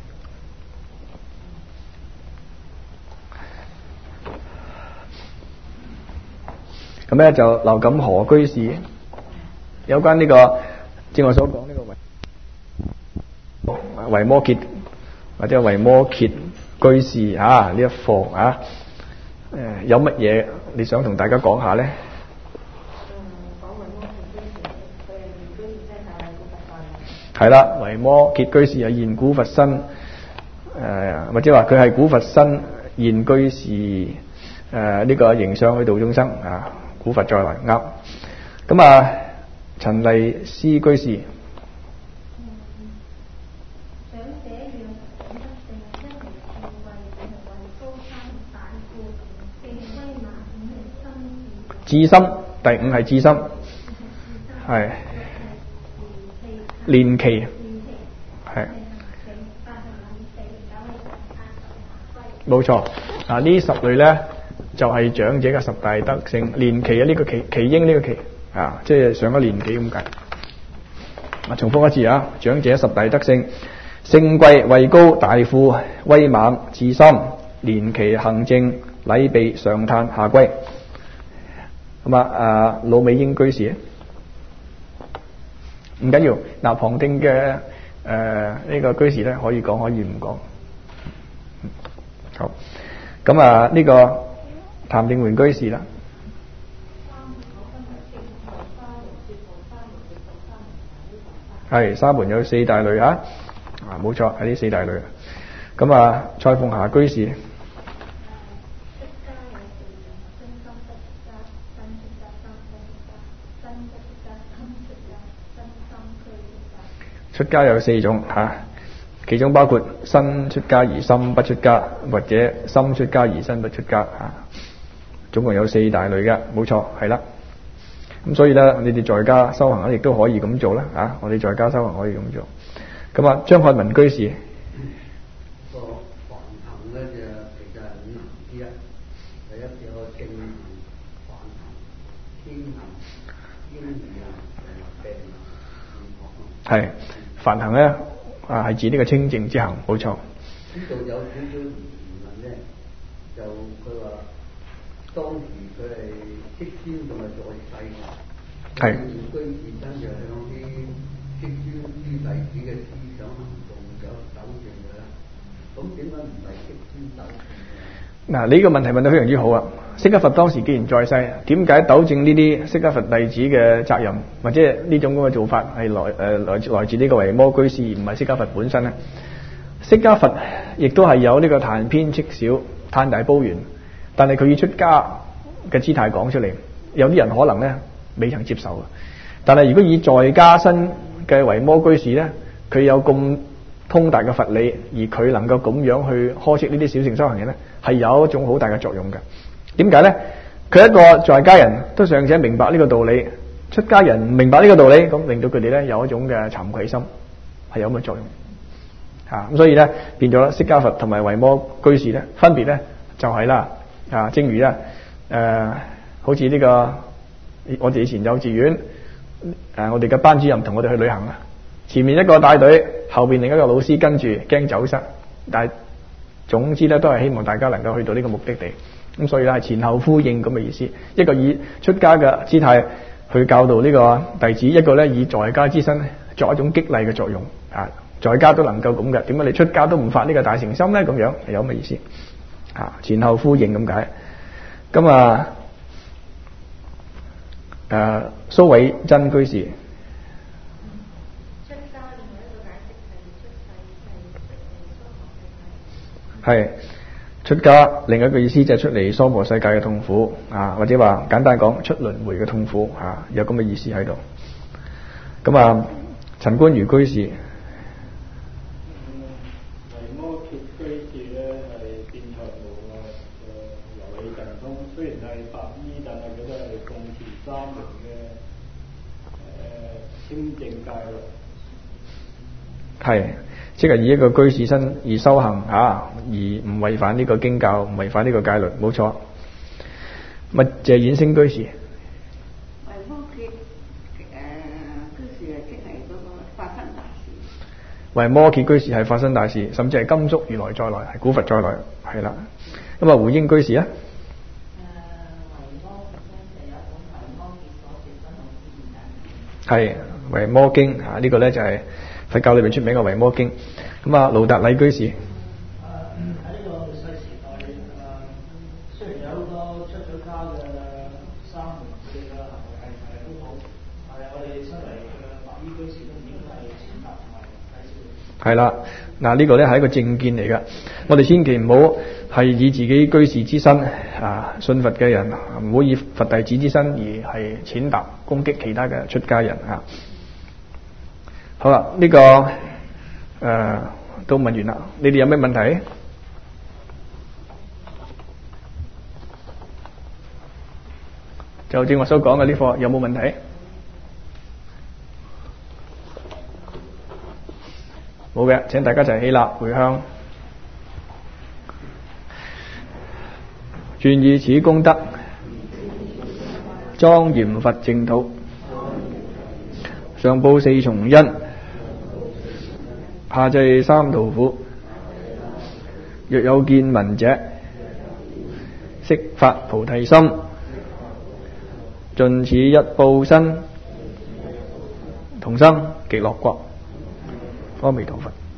Speaker 1: 咁咧就劉錦河居士有關呢個正我所講呢個維摩詰或者維摩詰居士啊呢一課啊，誒有乜嘢你想同大家講下咧？係啦，維摩詰居士係現古佛身，誒或者話佢係古佛身現居士，誒呢個形相去度眾生啊，古佛再來啱。咁啊，陳麗斯居士。智心第五係智心，係練期，係冇錯啊，呢十類咧就係、是、長者嘅十大德性。年期啊，呢、這個期期英呢個期啊，即係上咗年紀咁解。啊，重複一次啊，長者十大德性：性貴、位高、大富、威猛、智深、年期、行正、禮備、上嘆、下歸。咁啊，啊老美英居士唔緊要。嗱，旁聽嘅誒呢個居士咧，可以講可以唔講。好，咁啊呢個譚定榮居士啦。係沙門有四大類啊，啊冇錯係呢四大類。咁啊蔡鳳霞居士。出家有四種嚇、啊，其中包括身出家而心不出家，或者心出家而身不出家嚇、啊，總共有四大類嘅，冇錯係啦。咁所以咧，你哋在家修行咧，亦都可以咁做啦嚇、啊。我哋在家修行可以咁做。咁啊，張漢文居士。
Speaker 2: 個梵行咧就其實係五行之一，第一有正行、梵行、天行、應義行同埋病行。
Speaker 1: 係。梵行咧啊，係指呢個清淨之行，冇錯。
Speaker 2: 呢度有少少疑問咧，就佢話當時佢係釋尊仲係在世，係居士真就向啲釋尊諸弟子嘅思想行動有糾正嘅啦。咁點解唔係釋尊糾正？
Speaker 1: 嗱，呢個問題問得非常之好啊！釋迦佛當時既然在世，點解糾正呢啲釋迦佛弟子嘅責任，或者呢種咁嘅做法係來誒、呃、來自來自呢個維摩居士，而唔係釋迦佛本身呢？釋迦佛亦都係有呢個嘆偏斥小、嘆大褒圓，但係佢以出家嘅姿態講出嚟，有啲人可能呢未曾接受。但係如果以在家身嘅維摩居士呢，佢有咁通達嘅佛理，而佢能夠咁樣去呵斥呢啲小乘修行人呢，係有一種好大嘅作用嘅。點解呢？佢一個在家人都尚且明白呢個道理，出家人唔明白呢個道理，咁令到佢哋咧有一種嘅慚愧心，係有咁嘅作用嚇。咁、啊、所以咧變咗釋迦佛同埋維摩居士咧分別咧就係、是、啦啊，正如咧誒、呃，好似呢、這個我哋以前幼稚園誒、啊，我哋嘅班主任同我哋去旅行啊，前面一個帶隊，後邊另一個老師跟住，驚走失，但係總之咧都係希望大家能夠去到呢個目的地。咁所以咧係前後呼應咁嘅意思，一個以出家嘅姿態去教導呢個弟子，一個咧以在家之身作一種激勵嘅作用啊！在家都能夠咁嘅，點解你出家都唔發呢個大乘心咧？咁樣係有咁嘅意思啊！前後呼應咁解。咁啊誒蘇偉珍居士。出家另外一個解釋係出世係出家另一個意思就係出嚟娑婆世界嘅痛苦啊，或者話簡單講出輪迴嘅痛苦啊，有咁嘅意思喺度。咁啊，陳觀如居士，維
Speaker 3: 摩詰居士咧係辯才無礙，誒遊戲神通，雖然係白衣，但係佢都係奉持三門嘅誒清淨戒律。
Speaker 1: 係。即係以一個居士身而修行嚇、啊，而唔違反呢個經教，唔違反呢個戒律，冇錯。密謝衍星居士。
Speaker 4: 維摩詰誒居士係即係嗰個化身大士。
Speaker 1: 維摩詰居士係化身大士，甚至係甘肅如來再來，係古佛再來，係啦。咁啊，胡英居士啊。誒維摩係維摩經啊，呢、這個咧就係、是。佛教裏邊出名嘅維摩經，咁啊盧達禮居士。誒
Speaker 5: 喺呢個末世時代，誒、呃、雖然有好多出咗家嘅三門嘅行為係都好，但係我哋身為嘅白衣居士都唔應該係踐踏同埋睇小。
Speaker 1: 係啦，嗱、這個、呢個咧係一個正見嚟嘅，我哋千祈唔好係以自己居士之身啊信佛嘅人，唔好以佛弟子之身而係踐踏攻擊其他嘅出家人啊。好啦，呢、這個誒、呃、都問完啦，你哋有咩問題？就正我所講嘅呢課有冇問題？冇嘅，請大家一齊起立回向。 願以此功德莊嚴佛淨土，上報四重恩，下濟三途苦。若有見聞者，悉發菩提心，盡此一報身，同生極樂國。阿彌陀佛。